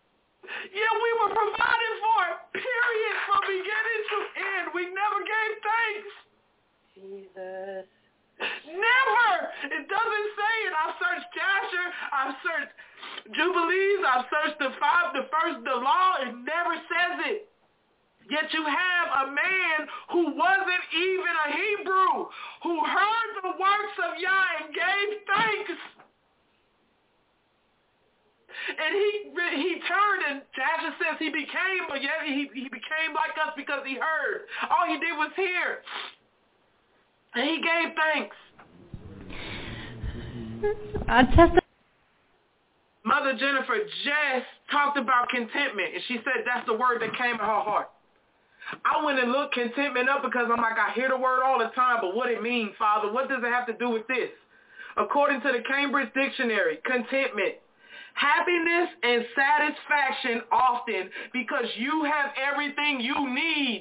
Yeah, we were provided for, period, from beginning to end. We never gave thanks. Jesus. Never. It doesn't say it. I've searched Jasher. I've searched Jubilees. I've searched the law. It never says it. Yet you have a man who wasn't even a Hebrew, who heard the works of Yah and gave thanks. And he turned, and Jasher says he became, but yet he became like us because he heard. All he did was hear. And he gave thanks. Mother Jennifer just talked about contentment, and she said that's the word that came in her heart. I went and looked contentment up because I'm like, I hear the word all the time, but what it means, Father, what does it have to do with this? According to the Cambridge Dictionary, contentment, happiness and satisfaction often because you have everything you need.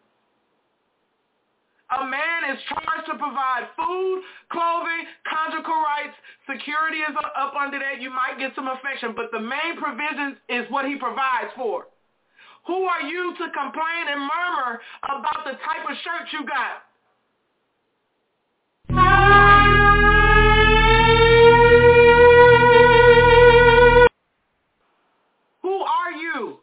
A man is charged to provide food, clothing, conjugal rights. Security is up under that. You might get some affection, but the main provisions is what he provides for. Who are you to complain and murmur about the type of shirt you got? Who are you?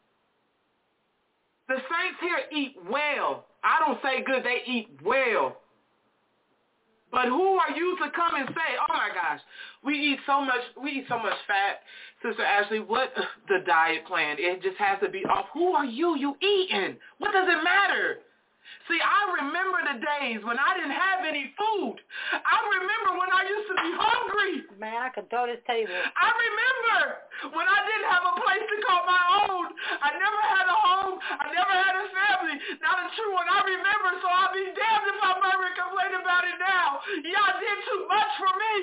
The saints here eat well. I don't say good, they eat well. But who are you to come and say, oh my gosh, we eat so much fat. Sister Ashley, what the diet plan? It just has to be off. Who are you eating? What does it matter? See, I remember the days when I didn't have any food. I remember when I used to be hungry. Man, I could throw this table. I remember when I didn't have a place to call my own. I never had a home. I never had a family. Not a true one. I remember, so I'll be damned if I murmur and complain about it now. Y'all did too much for me.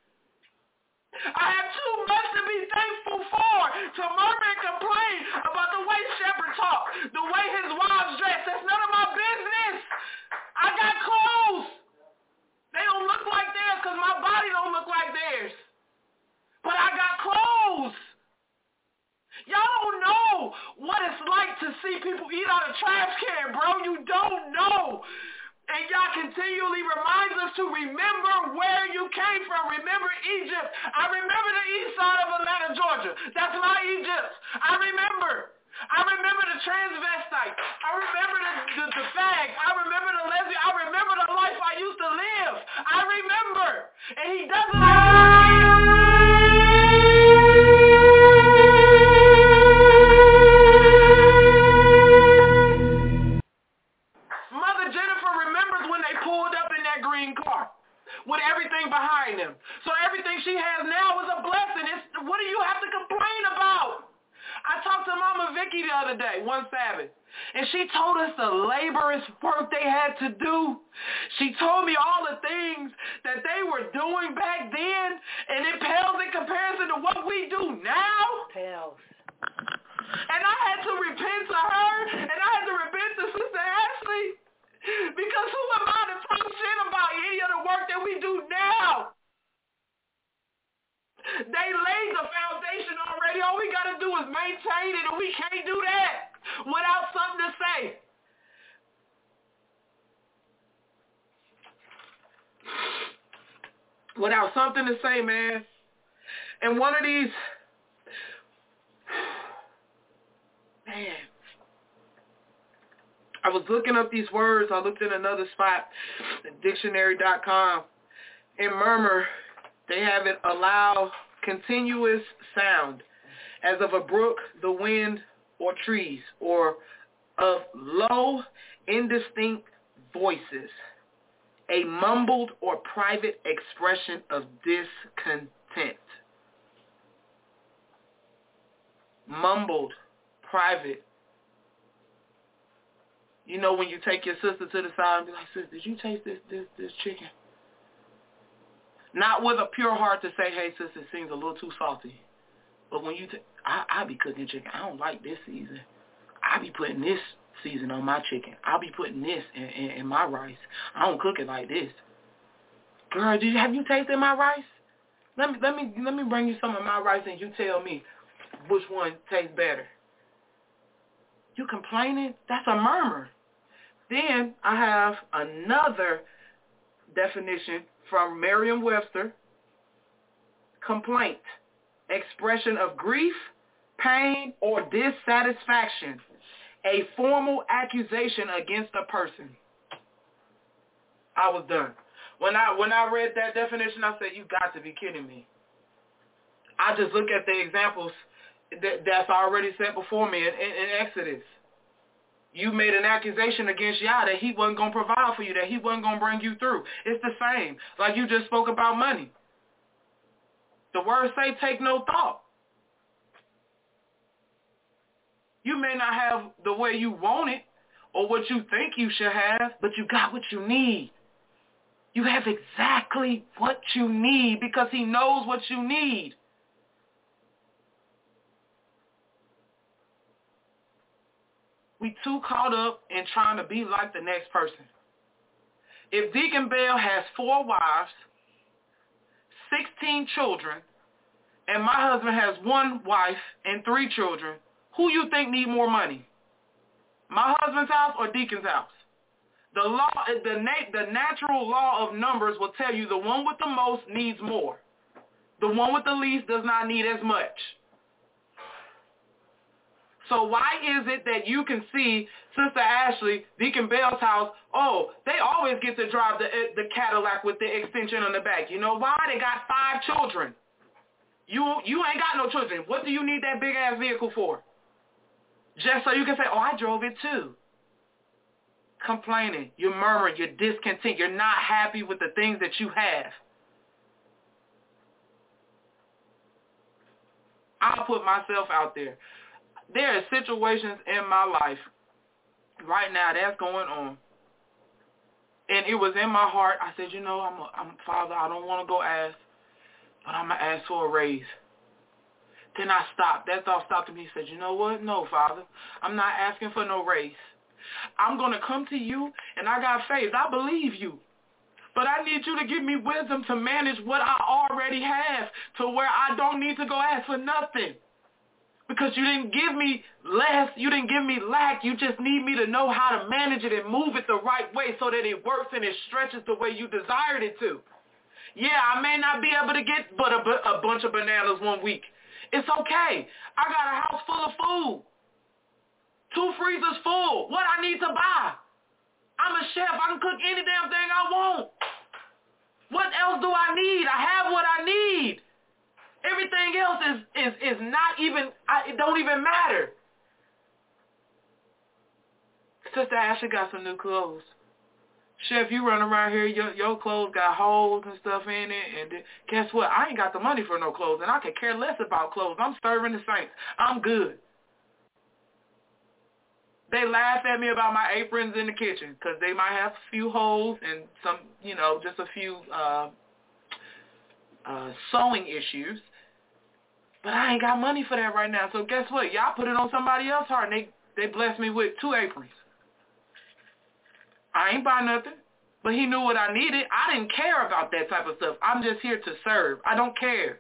I have too much to be thankful for, to murmur and complain about the way Shepherd talk, the way his wives dress. That's none of my business. I got clothes. They don't look like theirs because my body don't look like theirs. But I got clothes. Y'all don't know what it's like to see people eat out of trash can, bro. You don't know. And y'all continually reminds us to remember where you came from. Remember Egypt. I remember the east side of Atlanta, Georgia. That's my Egypt. I remember the transvestite. I remember the fag. I remember the lesbian. I remember the life I used to live. I remember. And he doesn't Mother Jennifer remembers when they pulled up in that green car with everything behind them. So everything she has now is a blessing. What do you have to complain about? I talked to Mama Vicky the other day, one Sabbath, and she told us the laborious work they had to do. She told me all the things that they were doing back then, and it pales in comparison to what we do now. Pales. And I had to repent to her, and I had to repent to Sister Ashley, because who am I to talk shit about any of the work that we do now? They laid the foundation already. All we got to do is maintain it, and we can't do that without something to say. Without something to say, man. And one of these, man, I was looking up these words. I looked in another spot, dictionary.com, and murmur. They have it allow continuous sound as of a brook, the wind, or trees, or of low, indistinct voices, a mumbled or private expression of discontent. Mumbled, private. You know when you take your sister to the side and be like, sis, did you taste this chicken? Not with a pure heart to say, hey, sister, it seems a little too salty. But when you I be cooking chicken. I don't like this season. I be putting this season on my chicken. I'll be putting this in my rice. I don't cook it like this. Girl, have you tasted my rice? Let me bring you some of my rice and you tell me which one tastes better. You complaining? That's a murmur. Then I have another definition from Merriam-Webster. Complaint, expression of grief, pain, or dissatisfaction. A formal accusation against a person. I was done. When I read that definition, I said, you got to be kidding me. I just look at the examples that's already set before me in Exodus. You made an accusation against Yah that he wasn't going to provide for you, that he wasn't going to bring you through. It's the same. Like you just spoke about money. The words say, take no thought. You may not have the way you want it or what you think you should have, but you got what you need. You have exactly what you need because he knows what you need. We too caught up in trying to be like the next person. If Deacon Bell has 4 wives, 16 children, and my husband has 1 wife and 3 children, who you think need more money? My husband's house or Deacon's house? The natural law of numbers will tell you the one with the most needs more. The one with the least does not need as much. So why is it that you can see Sister Ashley, Deacon Bell's house, they always get to drive the Cadillac with the extension on the back. You know why? They got 5 children. You ain't got no children. What do you need that big-ass vehicle for? Just so you can say, I drove it too. Complaining, you're murmuring, you're discontent, you're not happy with the things that you have. I'll put myself out there. There are situations in my life right now that's going on. And it was in my heart. I said, I'm Father, I don't want to go ask, but I'm going to ask for a raise. Then I stopped. That thought stopped me. He said, you know what? No, Father, I'm not asking for no raise. I'm going to come to you, and I got faith. I believe you. But I need you to give me wisdom to manage what I already have to where I don't need to go ask for nothing. Because you didn't give me less, you didn't give me lack. You just need me to know how to manage it and move it the right way so that it works and it stretches the way you desired it to. Yeah, I may not be able to get but a bunch of bananas one week. It's okay. I got a house full of food. 2 freezers full. What I need to buy? I'm a chef. I can cook any damn thing I want. What else do I need? I have what I need. Everything else is not even, it don't even matter. Sister Ashley got some new clothes. Chef, you run around here, your clothes got holes and stuff in it, and guess what? I ain't got the money for no clothes, and I could care less about clothes. I'm serving the saints. I'm good. They laugh at me about my aprons in the kitchen because they might have a few holes and some, just a few sewing issues. But I ain't got money for that right now. So guess what? Y'all put it on somebody else's heart, and they blessed me with 2 aprons. I ain't buy nothing, but he knew what I needed. I didn't care about that type of stuff. I'm just here to serve. I don't care.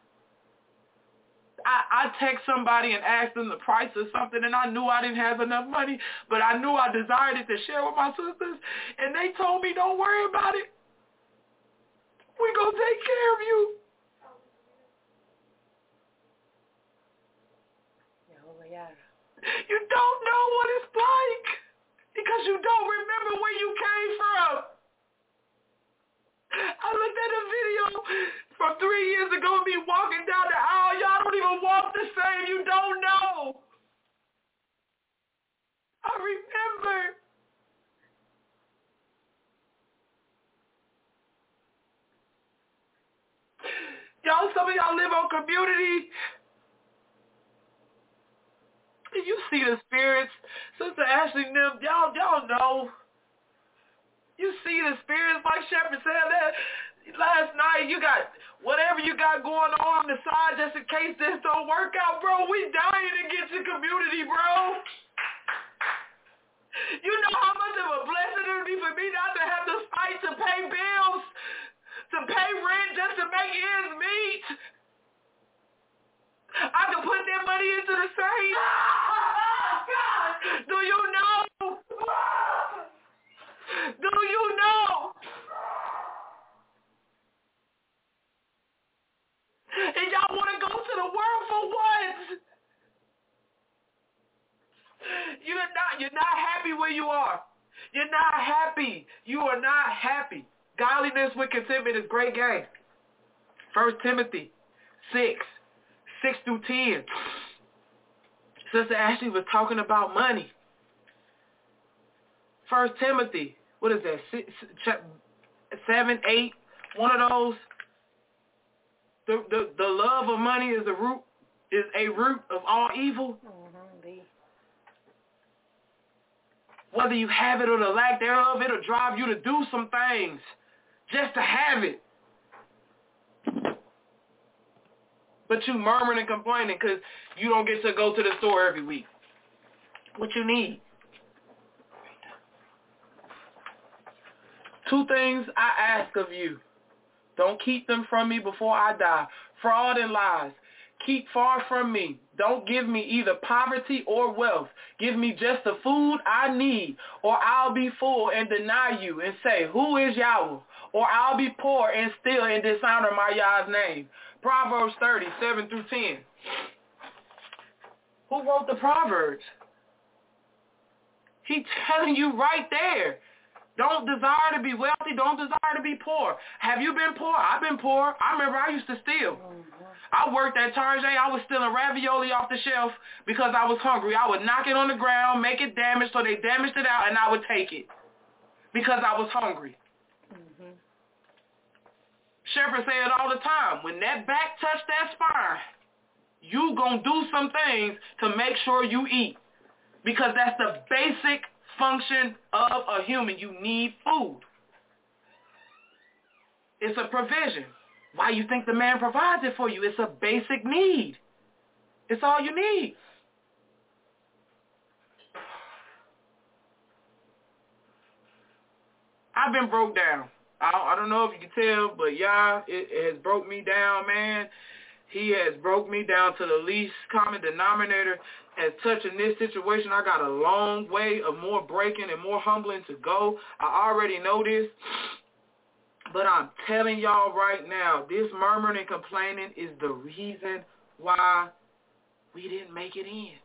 I text somebody and asked them the price of something, and I knew I didn't have enough money, but I knew I desired it to share with my sisters, and they told me, don't worry about it. We're going to take care of you. You don't know what it's like because you don't remember where you came from. I looked at a video from 3 years ago of me walking down the aisle. Y'all don't even walk the same. You don't know. I remember. Some of y'all live on community. You see the spirits. Sister Ashley, y'all know. You see the spirits, like Shepherd said that last night. You got whatever you got going on the side just in case this don't work out, bro. We dying to get to community, bro. You know how much of a blessing it would be for me not to have to fight to pay bills, to pay rent just to make ends meet. I can put that money into the safe. where you are. You're not happy. You are not happy. Godliness with contentment is great gain. 1 Timothy 6 through 10. Sister Ashley was talking about money. 1 Timothy, what is that? 7, 8, one of those. The love of money is a root of all evil. Whether you have it or the lack thereof, it'll drive you to do some things just to have it. But you murmuring and complaining because you don't get to go to the store every week. What you need? 2 things I ask of you. Don't keep them from me before I die. Fraud and lies. Keep far from me. Don't give me either poverty or wealth. Give me just the food I need, or I'll be full and deny you and say, who is Yahweh? Or I'll be poor and steal and dishonor my Yah's name. Proverbs 30, 7 through 10. Who wrote the Proverbs? He's telling you right there. Don't desire to be wealthy. Don't desire to be poor. Have you been poor? I've been poor. I remember I used to steal. I worked at Target. I was stealing ravioli off the shelf because I was hungry. I would knock it on the ground, make it damaged, so they damaged it out, and I would take it because I was hungry. Shepard say it all the time. When that back touch that spine, you going to do some things to make sure you eat because that's the basic function of a human. You need food. It's a provision. Why you think the man provides it for you? It's a basic need. It's all you need. I've been broke down. I don't know if you can tell, but it has broke me down, man. He has broke me down to the least common denominator. As such in this situation, I got a long way of more breaking and more humbling to go. I already know this, but I'm telling y'all right now, this murmuring and complaining is the reason why we didn't make it in.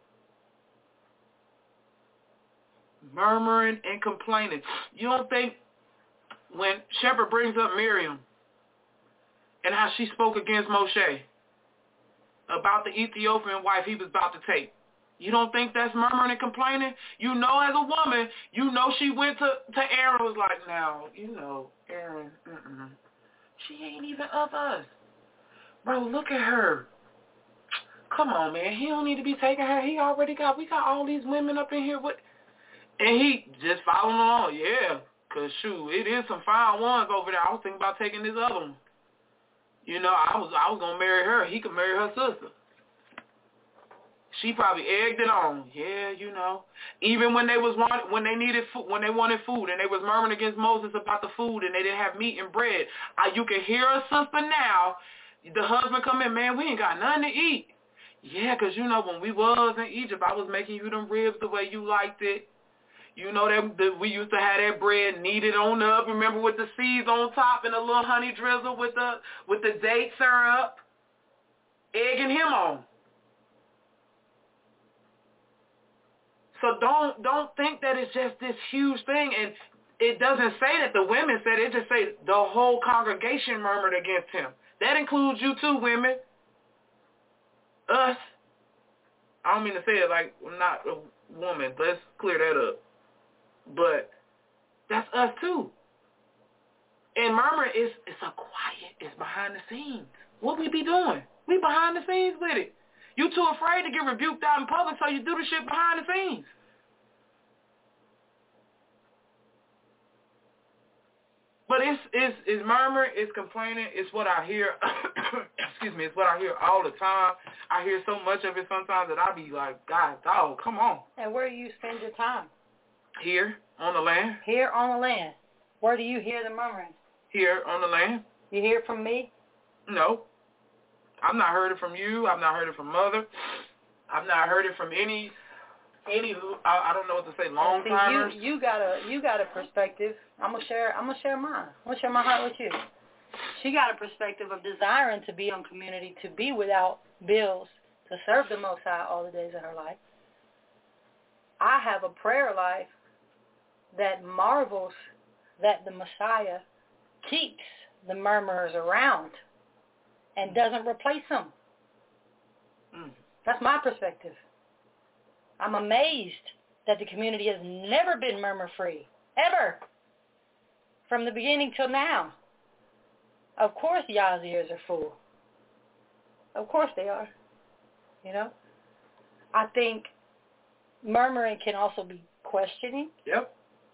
Murmuring and complaining. You don't think when Shepard brings up Miriam and how she spoke against Moshe about the Ethiopian wife he was about to take, you don't think that's murmuring and complaining? You know, as a woman, you know she went to Aaron and was like, now, you know, Aaron, she ain't even of us. Bro, look at her. Come on, man. He don't need to be taking her. We got all these women up in here with, and he just following along. Yeah, because, shoot, it is some fine ones over there. I was thinking about taking this other one. You know, I was going to marry her. He could marry her sister. She probably egged it on. Yeah, you know. Even when they wanted food and they was murmuring against Moses about the food and they didn't have meat and bread. You can hear a sister now. The husband come in, man, we ain't got nothing to eat. Yeah, because, you know, when we was in Egypt, I was making you them ribs the way you liked it. You know, that we used to have that bread kneaded on up, remember, with the seeds on top and a little honey drizzle with the date syrup, egging him on. So don't think that it's just this huge thing. And it doesn't say that the women said it. It just say the whole congregation murmured against him. That includes you too, women. Us. I don't mean to say it like I'm not a woman. Let's clear that up. But that's us too. And murmuring is a quiet. It's behind the scenes. What we be doing? We behind the scenes with it. You too afraid to get rebuked out in public, so you do the shit behind the scenes. But it's murmuring, it's complaining, it's what I hear. Excuse me, it's what I hear all the time. I hear so much of it sometimes that I be like, God, dog, come on. And where do you spend your time? Here on the land. Here on the land. Where do you hear the murmuring? Here on the land. You hear it from me? No. I've not heard it from you. I've not heard it from Mother. I've not heard it from any. I don't know what to say. Long timers. You got a perspective. I'm gonna share mine. I'm gonna share my heart with you. She got a perspective of desiring to be on community, to be without bills, to serve the Most High all the days of her life. I have a prayer life that marvels that the Messiah keeps the murmurers around and doesn't replace them. That's my perspective. I'm amazed that the community has never been murmur-free, ever, from the beginning till now. Of course y'all's ears are full. Of course they are. You know? I think murmuring can also be questioning. Yep.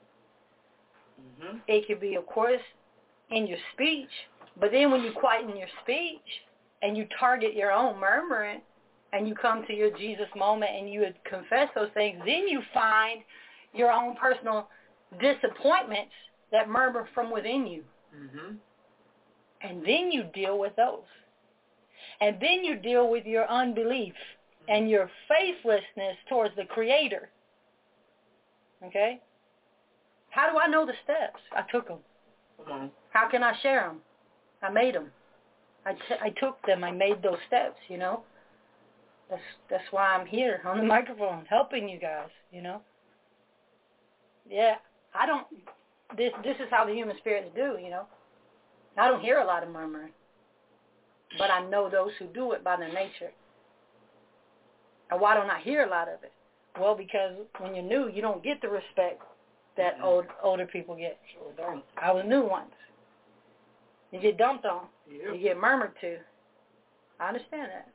It could be, of course, in your speech, but then when you quieten your speech and you target your own murmuring and you come to your Jesus moment and you would confess those things, then you find your own personal disappointments that murmur from within you. And then you deal with those. And then you deal with your unbelief and your faithlessness towards the Creator. Okay? How do I know the steps? I took them. Come on. How can I share them? I made them. I took them. I made those steps, you know. That's why I'm here on the microphone helping you guys, you know. Yeah, I don't, this is how the human spirits do, you know. I don't hear a lot of murmuring, but I know those who do it by their nature. And why don't I hear a lot of it? Well, because when you're new, you don't get the respect that older people get. Sure don't. I was new once. You get dumped on. Yep. You get murmured to. I understand that.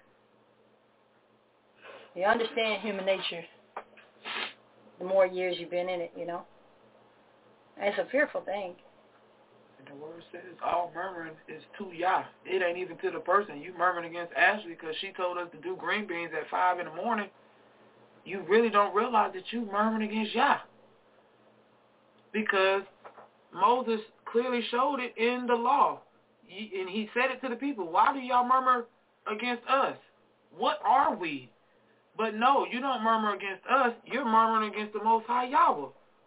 You understand human nature the more years you've been in it, you know. And it's a fearful thing. And the word says all murmuring is to Yah. It ain't even to the person. You murmuring against Ashley because she told us to do green beans at 5 in the morning. You really don't realize that you murmuring against Yah. Because Moses clearly showed it in the law. And he said it to the people. Why do y'all murmur against us? What are we? But no, you don't murmur against us. You're murmuring against the Most High Yahweh.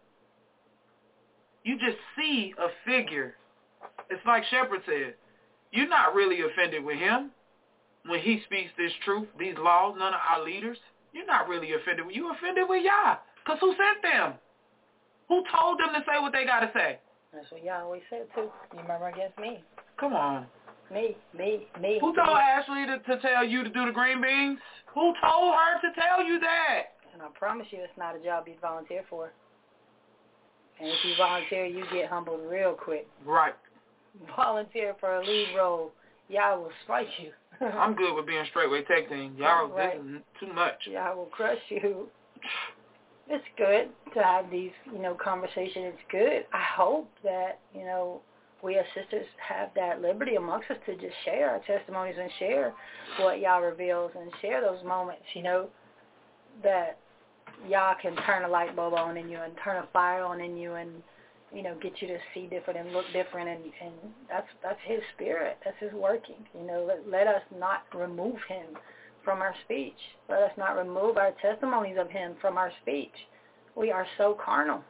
You just see a figure. It's like Shepherd said. You're not really offended with him when he speaks this truth, these laws, none of our leaders. You're not really offended. You're offended with Yah. Because who sent them? Who told them to say what they got to say? That's what Yah always said, too. You murmur against me. Come on. Me. Who told Ashley to tell you to do the green beans? Who told her to tell you that? And I promise you it's not a job you'd volunteer for. And if you volunteer, you get humbled real quick. Right. Volunteer for a lead role, Yah will spike you. I'm good with being straightway tech team. Y'all, right. This is too much. Yah will crush you. It's good to have these, conversations. It's good. I hope that, we as sisters have that liberty amongst us to just share our testimonies and share what Yah reveals and share those moments, that Yah can turn a light bulb on in you and turn a fire on in you and, get you to see different and look different. And that's his spirit. That's his working. Let us not remove him from our speech. Let us not remove our testimonies of him from our speech. We are so carnal.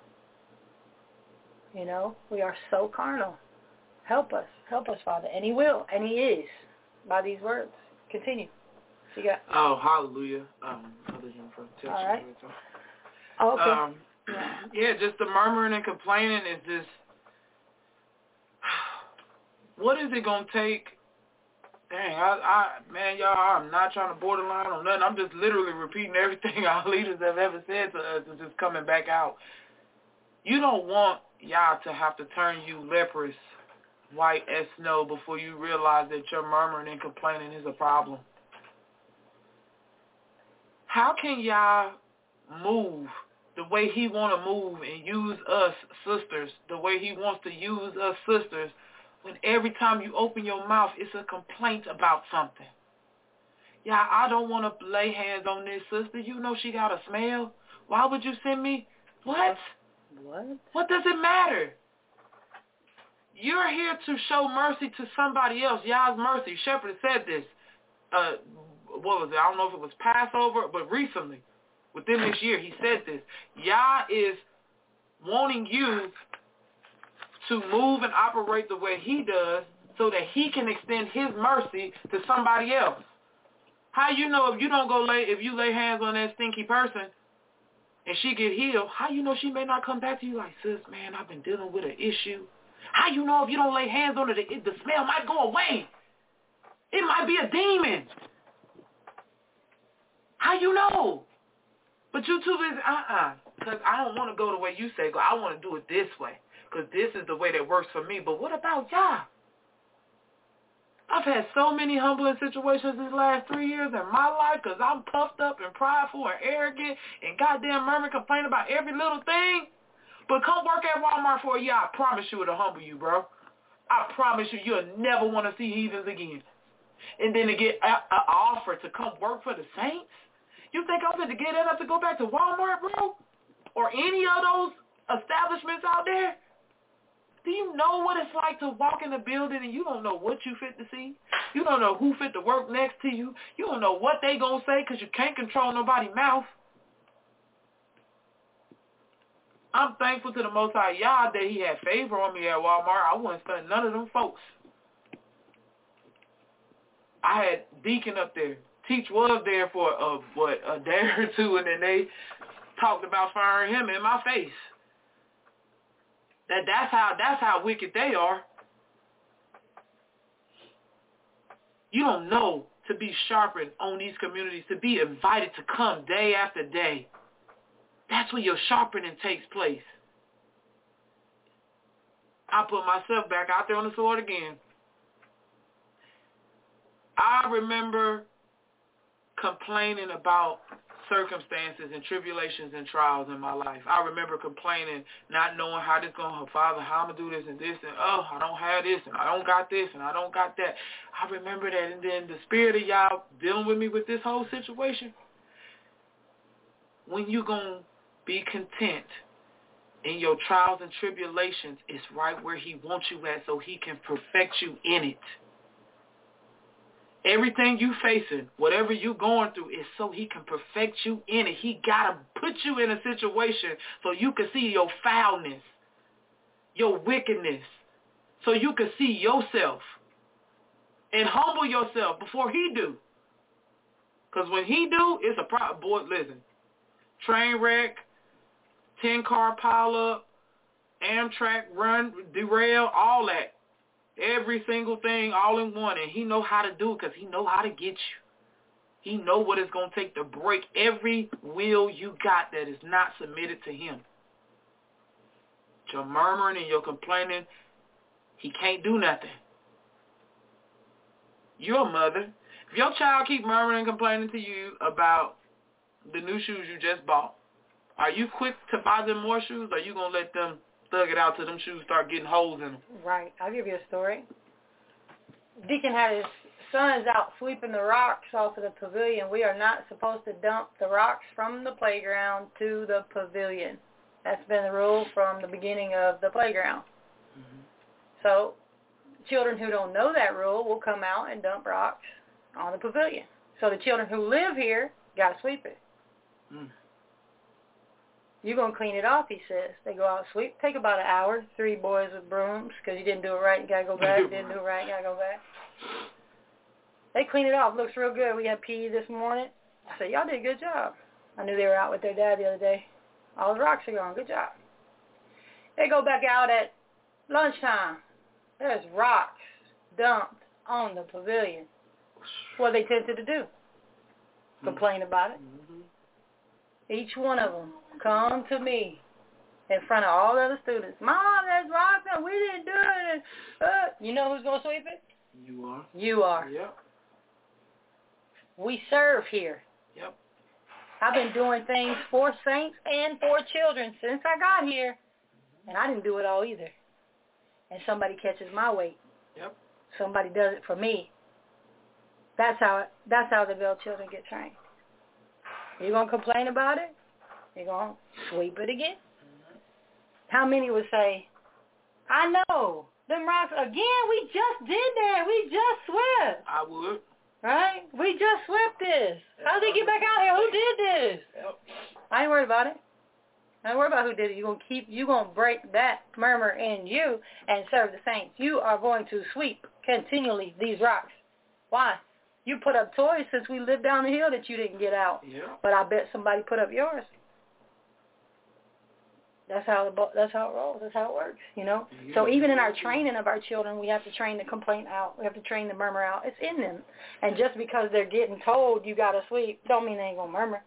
We are so carnal. Help us, Father. And he will, and he is, by these words. Continue. You got? Oh, hallelujah. All right. Okay. Yeah, just the murmuring and complaining is just, what is it going to take? Dang, man, y'all, I'm not trying to borderline on nothing. I'm just literally repeating everything our leaders have ever said to us and just coming back out. You don't want Yah to have to turn you leprous, white as snow, before you realize that your murmuring and complaining is a problem. How can Yah move the way he want to move and use us sisters, the way he wants to use us sisters, when every time you open your mouth, it's a complaint about something? Yeah, I don't want to lay hands on this sister. You know she got a smell. Why would you send me? What? What does it matter? You're here to show mercy to somebody else. Yah's mercy. Shepherd said this. What was it? I don't know if it was Passover, but recently, within this year, he said this. Yah is wanting you to move and operate the way he does so that he can extend his mercy to somebody else. How you know if you lay hands on that stinky person, and she get healed, how you know she may not come back to you like, sis, man, I've been dealing with an issue. How you know if you don't lay hands on it, the smell might go away? It might be a demon. How you know? But you too busy, because I don't want to go the way you say go. I want to do it this way, because this is the way that works for me. But what about y'all? I've had so many humbling situations these last 3 years in my life because I'm puffed up and prideful and arrogant and goddamn murmur complain about every little thing. But come work at Walmart for a year, I promise you it'll humble you, bro. I promise you, you'll never want to see heathens again. And then to get an offer to come work for the saints? You think I'm going to get enough to go back to Walmart, bro? Or any of those establishments out there? Do you know what it's like to walk in a building and you don't know what you fit to see? You don't know who fit to work next to you. You don't know what they going to say because you can't control nobody's mouth. I'm thankful to the Most High Yah that he had favor on me at Walmart. I wouldn't study none of them folks. I had Deacon up there. Teach was there for, a day or two, and then they talked about firing him in my face. That's how wicked they are. You don't know to be sharpened on these communities, to be invited to come day after day. That's where your sharpening takes place. I put myself back out there on the sword again. I remember complaining about circumstances and tribulations and trials in my life. I remember complaining, not knowing how this going, Father, how I'm going to do this and this, and I don't have this, and I don't got this, and I don't got that. I remember that, and then the Spirit of y'all dealing with me with this whole situation. When you going to be content in your trials and tribulations, it's right where he wants you at so he can perfect you in it. Everything you facing, whatever you going through, is so he can perfect you in it. He got to put you in a situation so you can see your foulness, your wickedness, so you can see yourself and humble yourself before he do. Because when he do, it's a problem. Boy, listen, train wreck, 10-car pileup, Amtrak run, derail, all that. Every single thing all in one, and he know how to do it because he know how to get you. He know what it's going to take to break every will you got that is not submitted to him. Your murmuring and your complaining, he can't do nothing. You're a mother. If your child keep murmuring and complaining to you about the new shoes you just bought, are you quick to buy them more shoes, or are you going to let them thug it out till them shoes start getting holes in them? Right. I'll give you a story. Deacon had his sons out sweeping the rocks off of the pavilion. We are not supposed to dump the rocks from the playground to the pavilion. That's been the rule from the beginning of the playground. Mm-hmm. So children who don't know that rule will come out and dump rocks on the pavilion. So the children who live here got to sweep it. Mm. You're going to clean it off, he says. They go out and sweep. Take about an hour. 3 boys with brooms because you didn't do it right. You got to go back. Didn't do it right. You got to go back. They clean it off. Looks real good. We had PE this morning. I said, y'all did a good job. I knew they were out with their dad the other day. All the rocks are gone. Good job. They go back out at lunchtime. There's rocks dumped on the pavilion. What they tempted to do? Complain about it. Mm-hmm. Each one of them come to me in front of all the other students. Mom, there's rocks and we didn't do it. You know who's going to sweep it? You are. You are. Yep. We serve here. Yep. I've been doing things for saints and for children since I got here, and I didn't do it all either. And somebody catches my weight. Yep. Somebody does it for me. That's how the Bell children get trained. You're going to complain about it? You're going to sweep it again? Mm-hmm. How many would say, I know, them rocks, again, we just did that. We just swept. I would. Right? We just swept this. Yep. How did they get back out here? Who did this? Yep. I ain't worried about it. I ain't worried about who did it. You're going to break that murmur in you and serve the saints. You are going to sweep continually these rocks. Why? You put up toys since we lived down the hill that you didn't get out. Yeah. But I bet somebody put up yours. That's how it rolls. That's how it works, you know. Yeah. So even in our training of our children, we have to train the complaint out. We have to train the murmur out. It's in them. And just because they're getting told you got to sleep, don't mean they ain't going to murmur.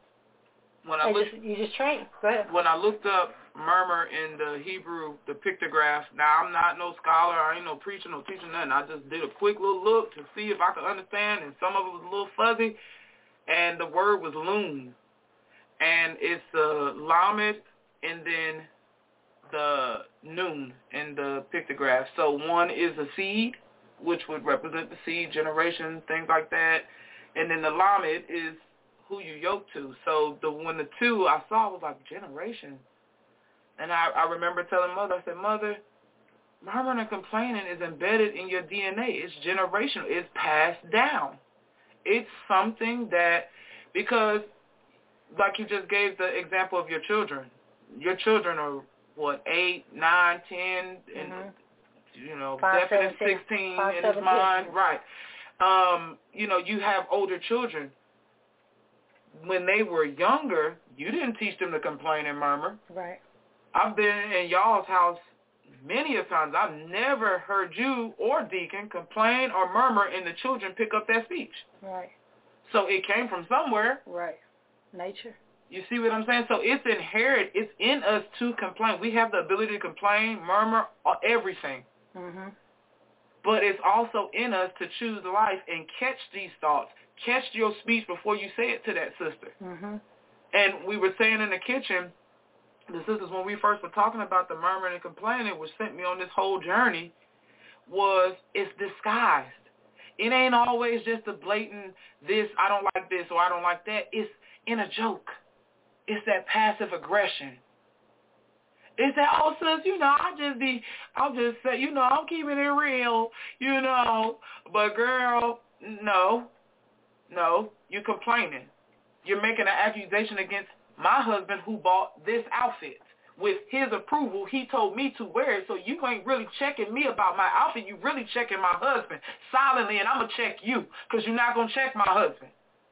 You just train. Go ahead. When I looked up murmur in the Hebrew, the pictograph, now I'm not no scholar, I ain't no preacher, no teacher, nothing. I just did a quick little look to see if I could understand, and some of it was a little fuzzy, and the word was loon. And it's lamed and then the noon in the pictograph. So one is a seed, which would represent the seed generation, things like that. And then the lamed is who you yoke to. So when the two I saw was like generation. And I remember telling Mother, I said, Mother, murmuring and complaining is embedded in your DNA. It's generational. It's passed down. It's something that, because like you just gave the example of your children. Your children are, 8, 9, 10, and, you know, 5, definitely 17, 16 5, in 17. his mind. Right. You know, you have older children. When they were younger, you didn't teach them to complain and murmur. Right. I've been in y'all's house many a times. I've never heard you or Deacon complain or murmur and the children pick up that speech. Right. So it came from somewhere. Right. Nature. You see what I'm saying? So it's inherent. It's in us to complain. We have the ability to complain, murmur, everything. Mm-hmm. But it's also in us to choose life and catch these thoughts. Catch your speech before you say it to that sister. Mm-hmm. And we were saying in the kitchen, the sisters, when we first were talking about the murmuring and complaining, which sent me on this whole journey, was it's disguised. It ain't always just a blatant this, I don't like this, or I don't like that. It's in a joke. It's that passive aggression. It's that, oh, sis, you know, I'll just say, you know, I'm keeping it real, you know. But, girl, no, you're complaining. You're making an accusation against my husband who bought this outfit. With his approval, he told me to wear it, so you ain't really checking me about my outfit. You really checking my husband silently, and I'm going to check you because you're not going to check my husband.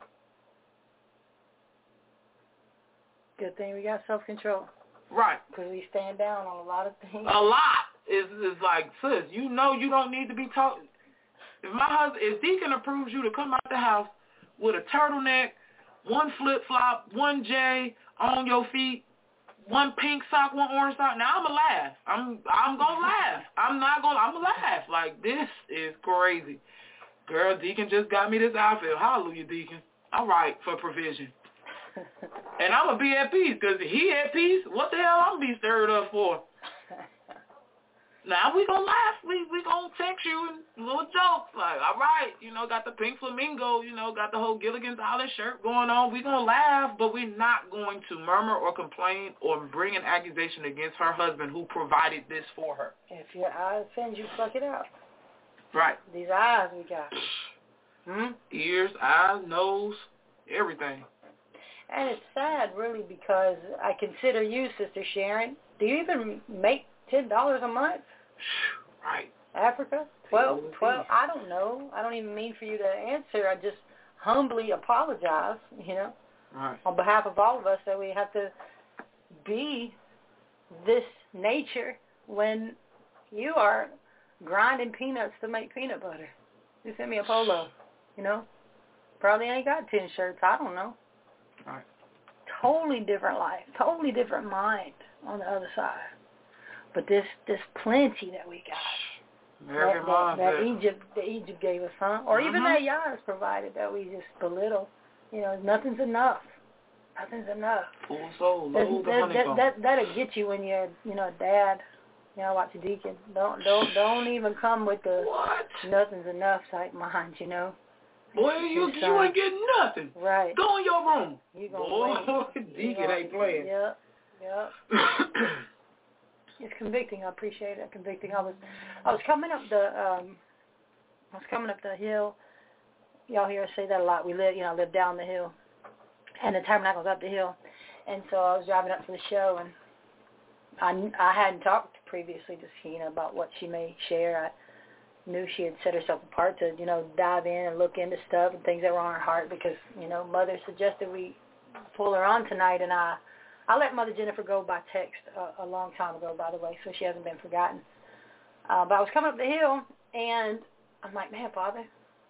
Good thing we got self-control. Right. Because we stand down on a lot of things. A lot. Is like, sis, you know you don't need to be talking. If Deacon approves you to come out the house with a turtleneck, one flip-flop, one J on your feet, one pink sock, one orange sock, now I'm going to laugh. I'm going to laugh. I'm going to laugh. Like, this is crazy. Girl, Deacon just got me this outfit. Hallelujah, Deacon. All right, for provision. And I'm going to be at peace, because if he at peace, what the hell I'm going to be stirred up for? Now we going to laugh. We going to text you and little jokes. Like, all right, you know, got the pink flamingo, you know, got the whole Gilligan's Island shirt going on. We going to laugh, but we're not going to murmur or complain or bring an accusation against her husband who provided this for her. If your eye offends you, pluck it out. Right. These eyes we got. Ears, eyes, nose, everything. And it's sad, really, because I consider you, Sister Sharon. Do you even make $10 a month? Right. Africa? 12? I don't know. I don't even mean for you to answer. I just humbly apologize, you know, right, on behalf of all of us that we have to be this nature when you are grinding peanuts to make peanut butter. You sent me a polo, you know. Probably ain't got 10 shirts. I don't know. Right. Totally different life, totally different mind on the other side. But this plenty that we got, that Egypt gave us, huh? Or even that Yah has provided that we just belittle. You know, nothing's enough. Nothing's enough. Full soul, load the honeycomb. That'll get you when you're, you know, a dad. You know, watch a deacon. Don't even come with the what? Nothing's enough type mind. You know. Boy, you ain't getting nothing. Right. Go in your room. You gonna Deacon ain't playing. Yep. It's convicting. I appreciate it. Convicting. I was coming up the hill. Y'all hear us say that a lot. I live down the hill, and the tabernacle's up the hill. And so I was driving up to the show, and I hadn't talked previously to Sheena about what she may share. I knew she had set herself apart to, you know, dive in and look into stuff and things that were on her heart because, you know, Mother suggested we pull her on tonight, and I I let Mother Jennifer go by text a long time ago, by the way, so she hasn't been forgotten. But I was coming up the hill, and I'm like, man, Father,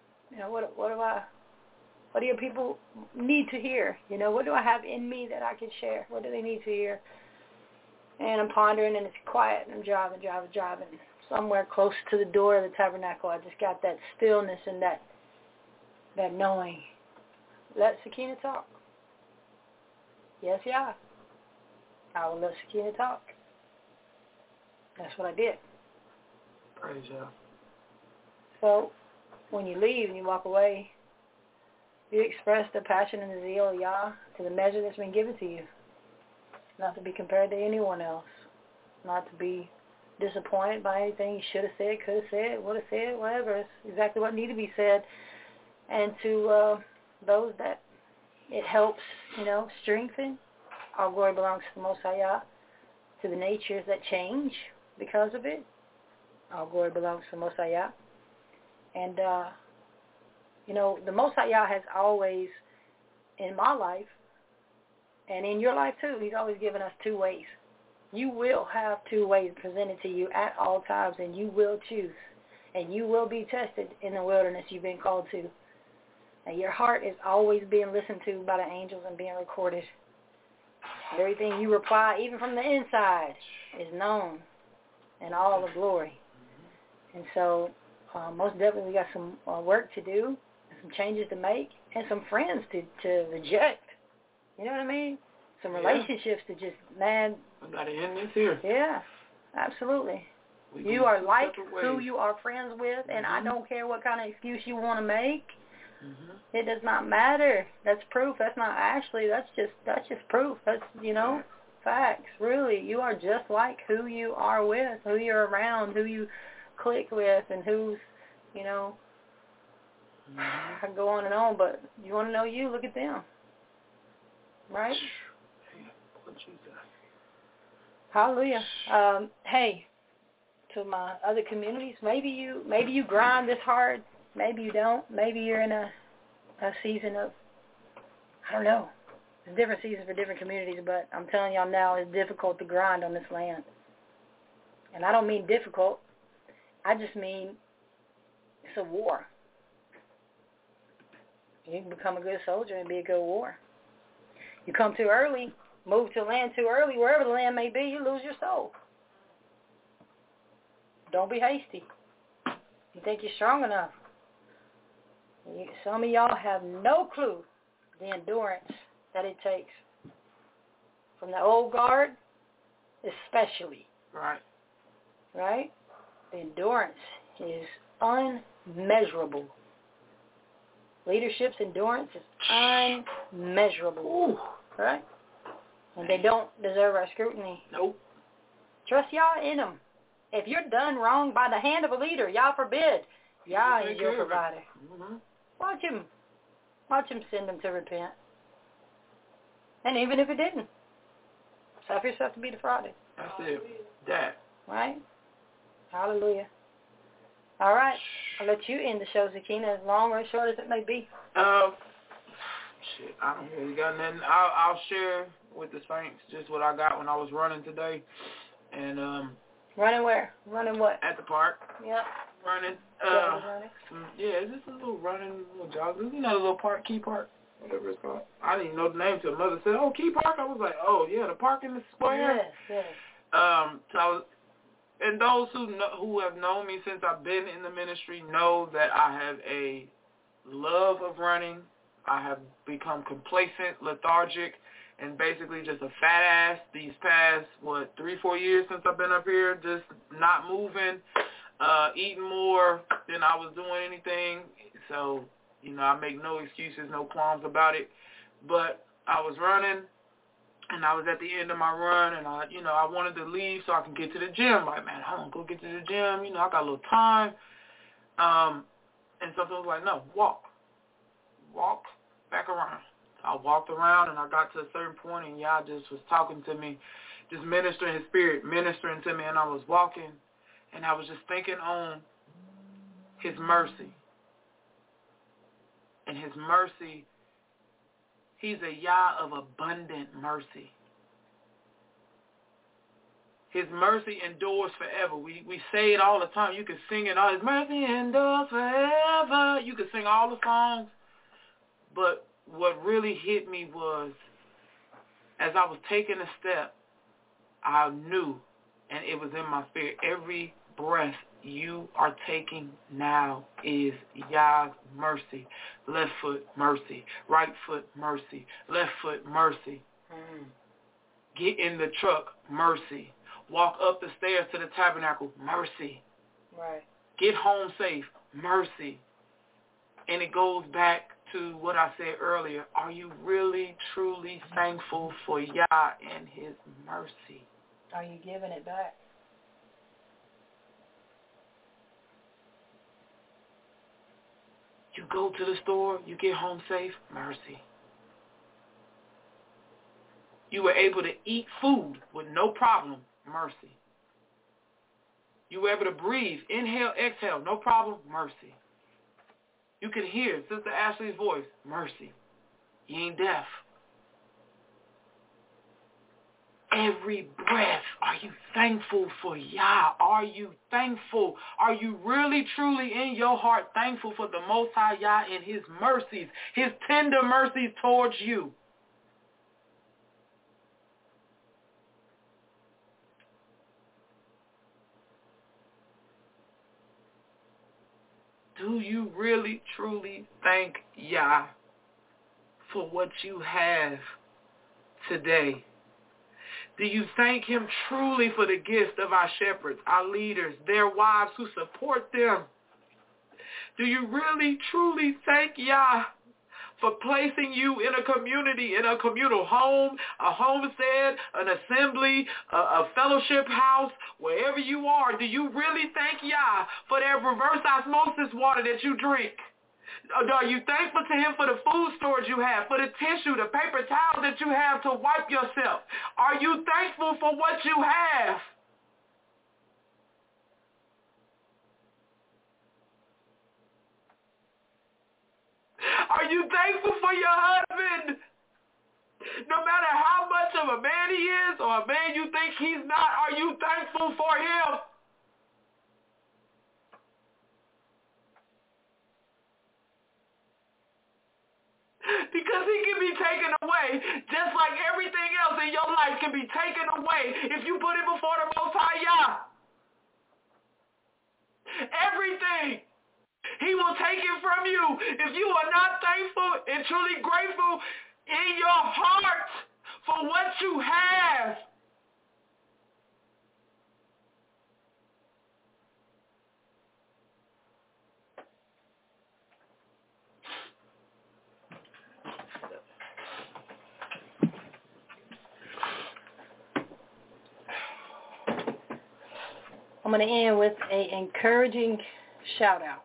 what do your people need to hear? What do I have in me that I can share? What do they need to hear? And I'm pondering, and it's quiet, and I'm driving. Somewhere close to the door of the tabernacle, I just got that stillness and that knowing. Let Sakina talk. Yes, yeah. I will let Sakina talk. That's what I did. Praise you. So, when you leave and you walk away, you express the passion and the zeal of Yah to the measure that's been given to you. Not to be compared to anyone else. Not to be disappointed by anything you should have said, could have said, would have said, whatever. It's exactly what needed to be said. And to those that it helps, strengthen, all glory belongs to the Most High Yah. To the natures that change because of it, all glory belongs to the Most High Yah. And, the Most High Yah has always, in my life, and in your life too, He's always given us two ways. You will have two ways presented to you at all times, and you will choose. And you will be tested in the wilderness you've been called to. And your heart is always being listened to by the angels and being recorded. Everything you reply, even from the inside, is known in all the glory. And so, most definitely we got some work to do, and some changes to make, and some friends to reject. You know what I mean? Some relationships to just, man. I got to end this here. Yeah, absolutely. You are like who you are friends with, and I don't care what kind of excuse you want to make. It does not matter. That's proof. That's not actually. That's just proof. That's facts. Really, you are just like who you are with, who you're around, who you click with, and who's I can go on and on, but you want to know you? Look at them. Right? Hallelujah. Hey, to my other communities, maybe you grind this hard. Maybe you don't. Maybe you're in a season of, I don't know. There's different seasons for different communities, but I'm telling y'all now, it's difficult to grind on this land. And I don't mean difficult. I just mean it's a war. You can become a good soldier and be a good warrior. You come too early, move to land too early, wherever the land may be, you lose your soul. Don't be hasty. You think you're strong enough. Some of y'all have no clue the endurance that it takes. From the old guard, especially. Right. Right? The endurance is unmeasurable. Leadership's endurance is unmeasurable. Ooh. Right? And they don't deserve our scrutiny. Nope. Trust y'all in them. If you're done wrong by the hand of a leader, y'all forbid, y'all is your provider. Watch him send them to repent. And even if it didn't, suffer yourself to be defrauded. That's it. That. Right? Hallelujah. All right. I'll let you end the show, Sakina, as long or as short as it may be. Shit, I don't really got nothing. I'll share with the Saints just what I got when I was running today. And running where? Running what? At the park. Yep. Running. It's just a little running, little jog. A little park, Key Park, whatever it's called. I didn't even know the name till Mother said, "Oh, Key Park." I was like, "Oh yeah, the park in the square." Yes. And those who have known me since I've been in the ministry know that I have a love of running. I have become complacent, lethargic, and basically just a fat ass these past, 3-4 years since I've been up here, just not moving, eating more than I was doing anything. So, I make no excuses, no qualms about it. But I was running, and I was at the end of my run, and I wanted to leave so I can get to the gym. Like, man, I want to go get to the gym. I got a little time. And something was like, no, walk back around. So I walked around, and I got to a certain point, and Yah just was talking to me, just ministering His Spirit, ministering to me, and I was walking, and I was just thinking on His mercy. And His mercy, He's a Yah of abundant mercy. His mercy endures forever. We say it all the time. You can sing it all. His mercy endures forever. You can sing all the songs. But what really hit me was, as I was taking a step, I knew, and it was in my spirit, every breath you are taking now is Yah's mercy. Left foot, mercy. Right foot, mercy. Left foot, mercy. Get in the truck, mercy. Walk up the stairs to the tabernacle, mercy. Right. Get home safe, mercy. And it goes back to what I said earlier. Are you really, truly thankful for Yah and his mercy? Are you giving it back? You go to the store, you get home safe, mercy. You were able to eat food with no problem, mercy. You were able to breathe, inhale, exhale, no problem, mercy. You could hear Sister Ashley's voice, mercy. You ain't deaf. Every breath, are you thankful for Yah? Are you thankful? Are you really, truly in your heart thankful for the Most High Yah and his mercies, his tender mercies towards you? Do you really, truly thank Yah for what you have today? Do you thank him truly for the gift of our shepherds, our leaders, their wives who support them? Do you really, truly thank Yah for placing you in a community, in a communal home, a homestead, an assembly, a fellowship house, wherever you are? Do you really thank Yah for that reverse osmosis water that you drink? Are you thankful to him for the food storage you have, for the tissue, the paper towels that you have to wipe yourself? Are you thankful for what you have? Are you thankful for your husband? No matter how much of a man he is or a man you think he's not, are you thankful for him? Because he can be taken away just like everything else in your life can be taken away if you put it before the Most High Yah. Everything. He will take it from you if you are not thankful and truly grateful in your heart for what you have. I'm going to end with an encouraging shout out.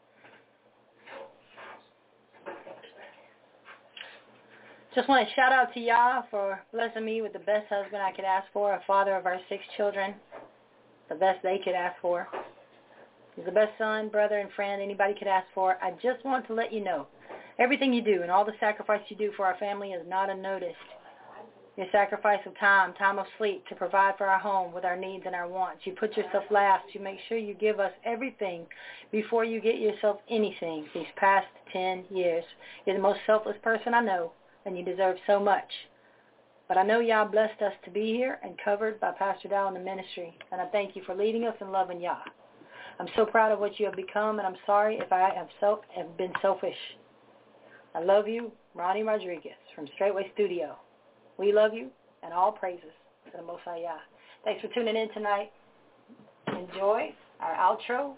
Just want to shout out to Yah for blessing me with the best husband I could ask for, a father of our 6 children, the best they could ask for. He's the best son, brother, and friend anybody could ask for. I just want to let you know, everything you do and all the sacrifice you do for our family is not unnoticed. Your sacrifice of time of sleep to provide for our home with our needs and our wants. You put yourself last. You make sure you give us everything before you get yourself anything these past 10 years. You're the most selfless person I know, and you deserve so much. But I know Yah blessed us to be here and covered by Pastor Dow and the ministry, and I thank you for leading us and loving Yah. I'm so proud of what you have become, and I'm sorry if I have been selfish. I love you, Ronnie Rodriguez from Straightway Studio. We love you, and all praises to the Most High Yah. Thanks for tuning in tonight. Enjoy our outro,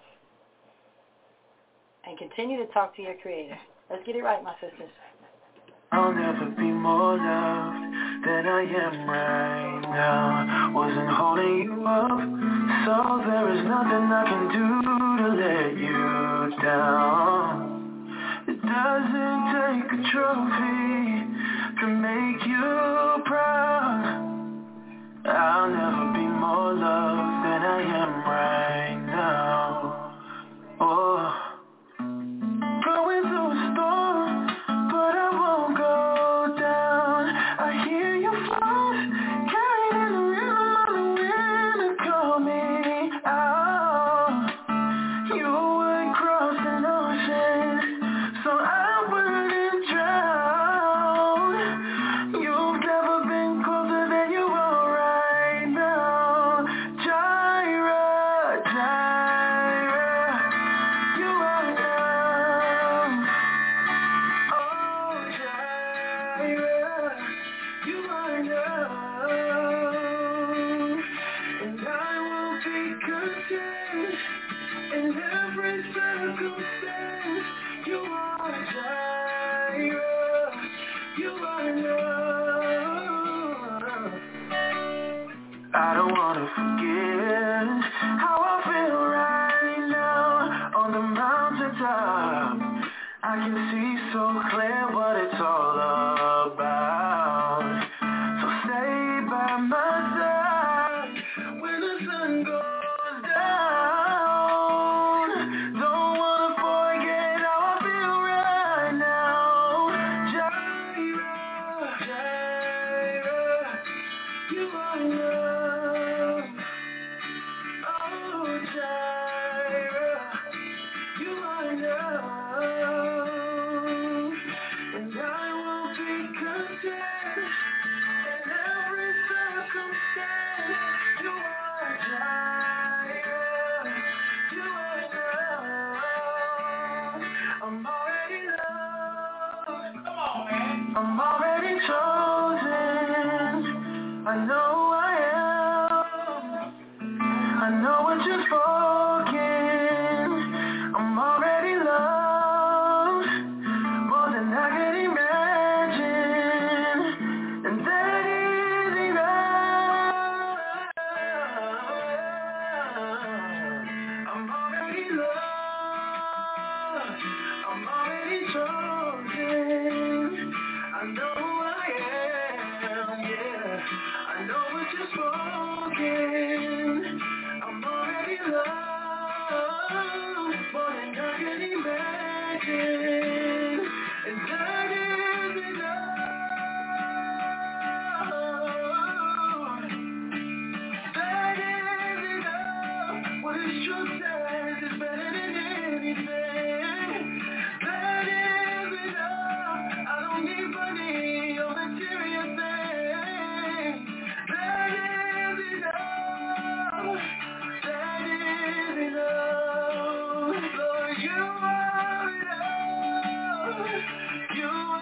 and continue to talk to your Creator. Let's get it right, my sisters. I'll never be more loved than I am right now. Wasn't holding you up, so there is nothing I can do to let you down. It doesn't take a trophy to make you proud. I'll never be more loved than I am right now. Oh. Going through a storm, but I won't go down. I hear your voice carried in the rhythm of the wind to go. clear what it's all about. So stay by my side when the sun goes down. Don't wanna forget how I feel right now. Jireh, Jireh, you are love. Oh, Jireh, you are love. And I will be content in every circumstance. You are Jireh, you are love. I'm already loved. Come on, man. I'm already chosen. I know I am. I know what you've spoken. I'm already loved more than I can imagine, and that is enough. I'm already loved. I'm already chosen. I know I am. Yeah, I know what you've spoken. I'm already loved more than I can imagine, and that is enough. That is enough. What is truth says is better than anything. That is enough. I don't need money or material things. That is enough. That is enough. Lord, you are enough. You are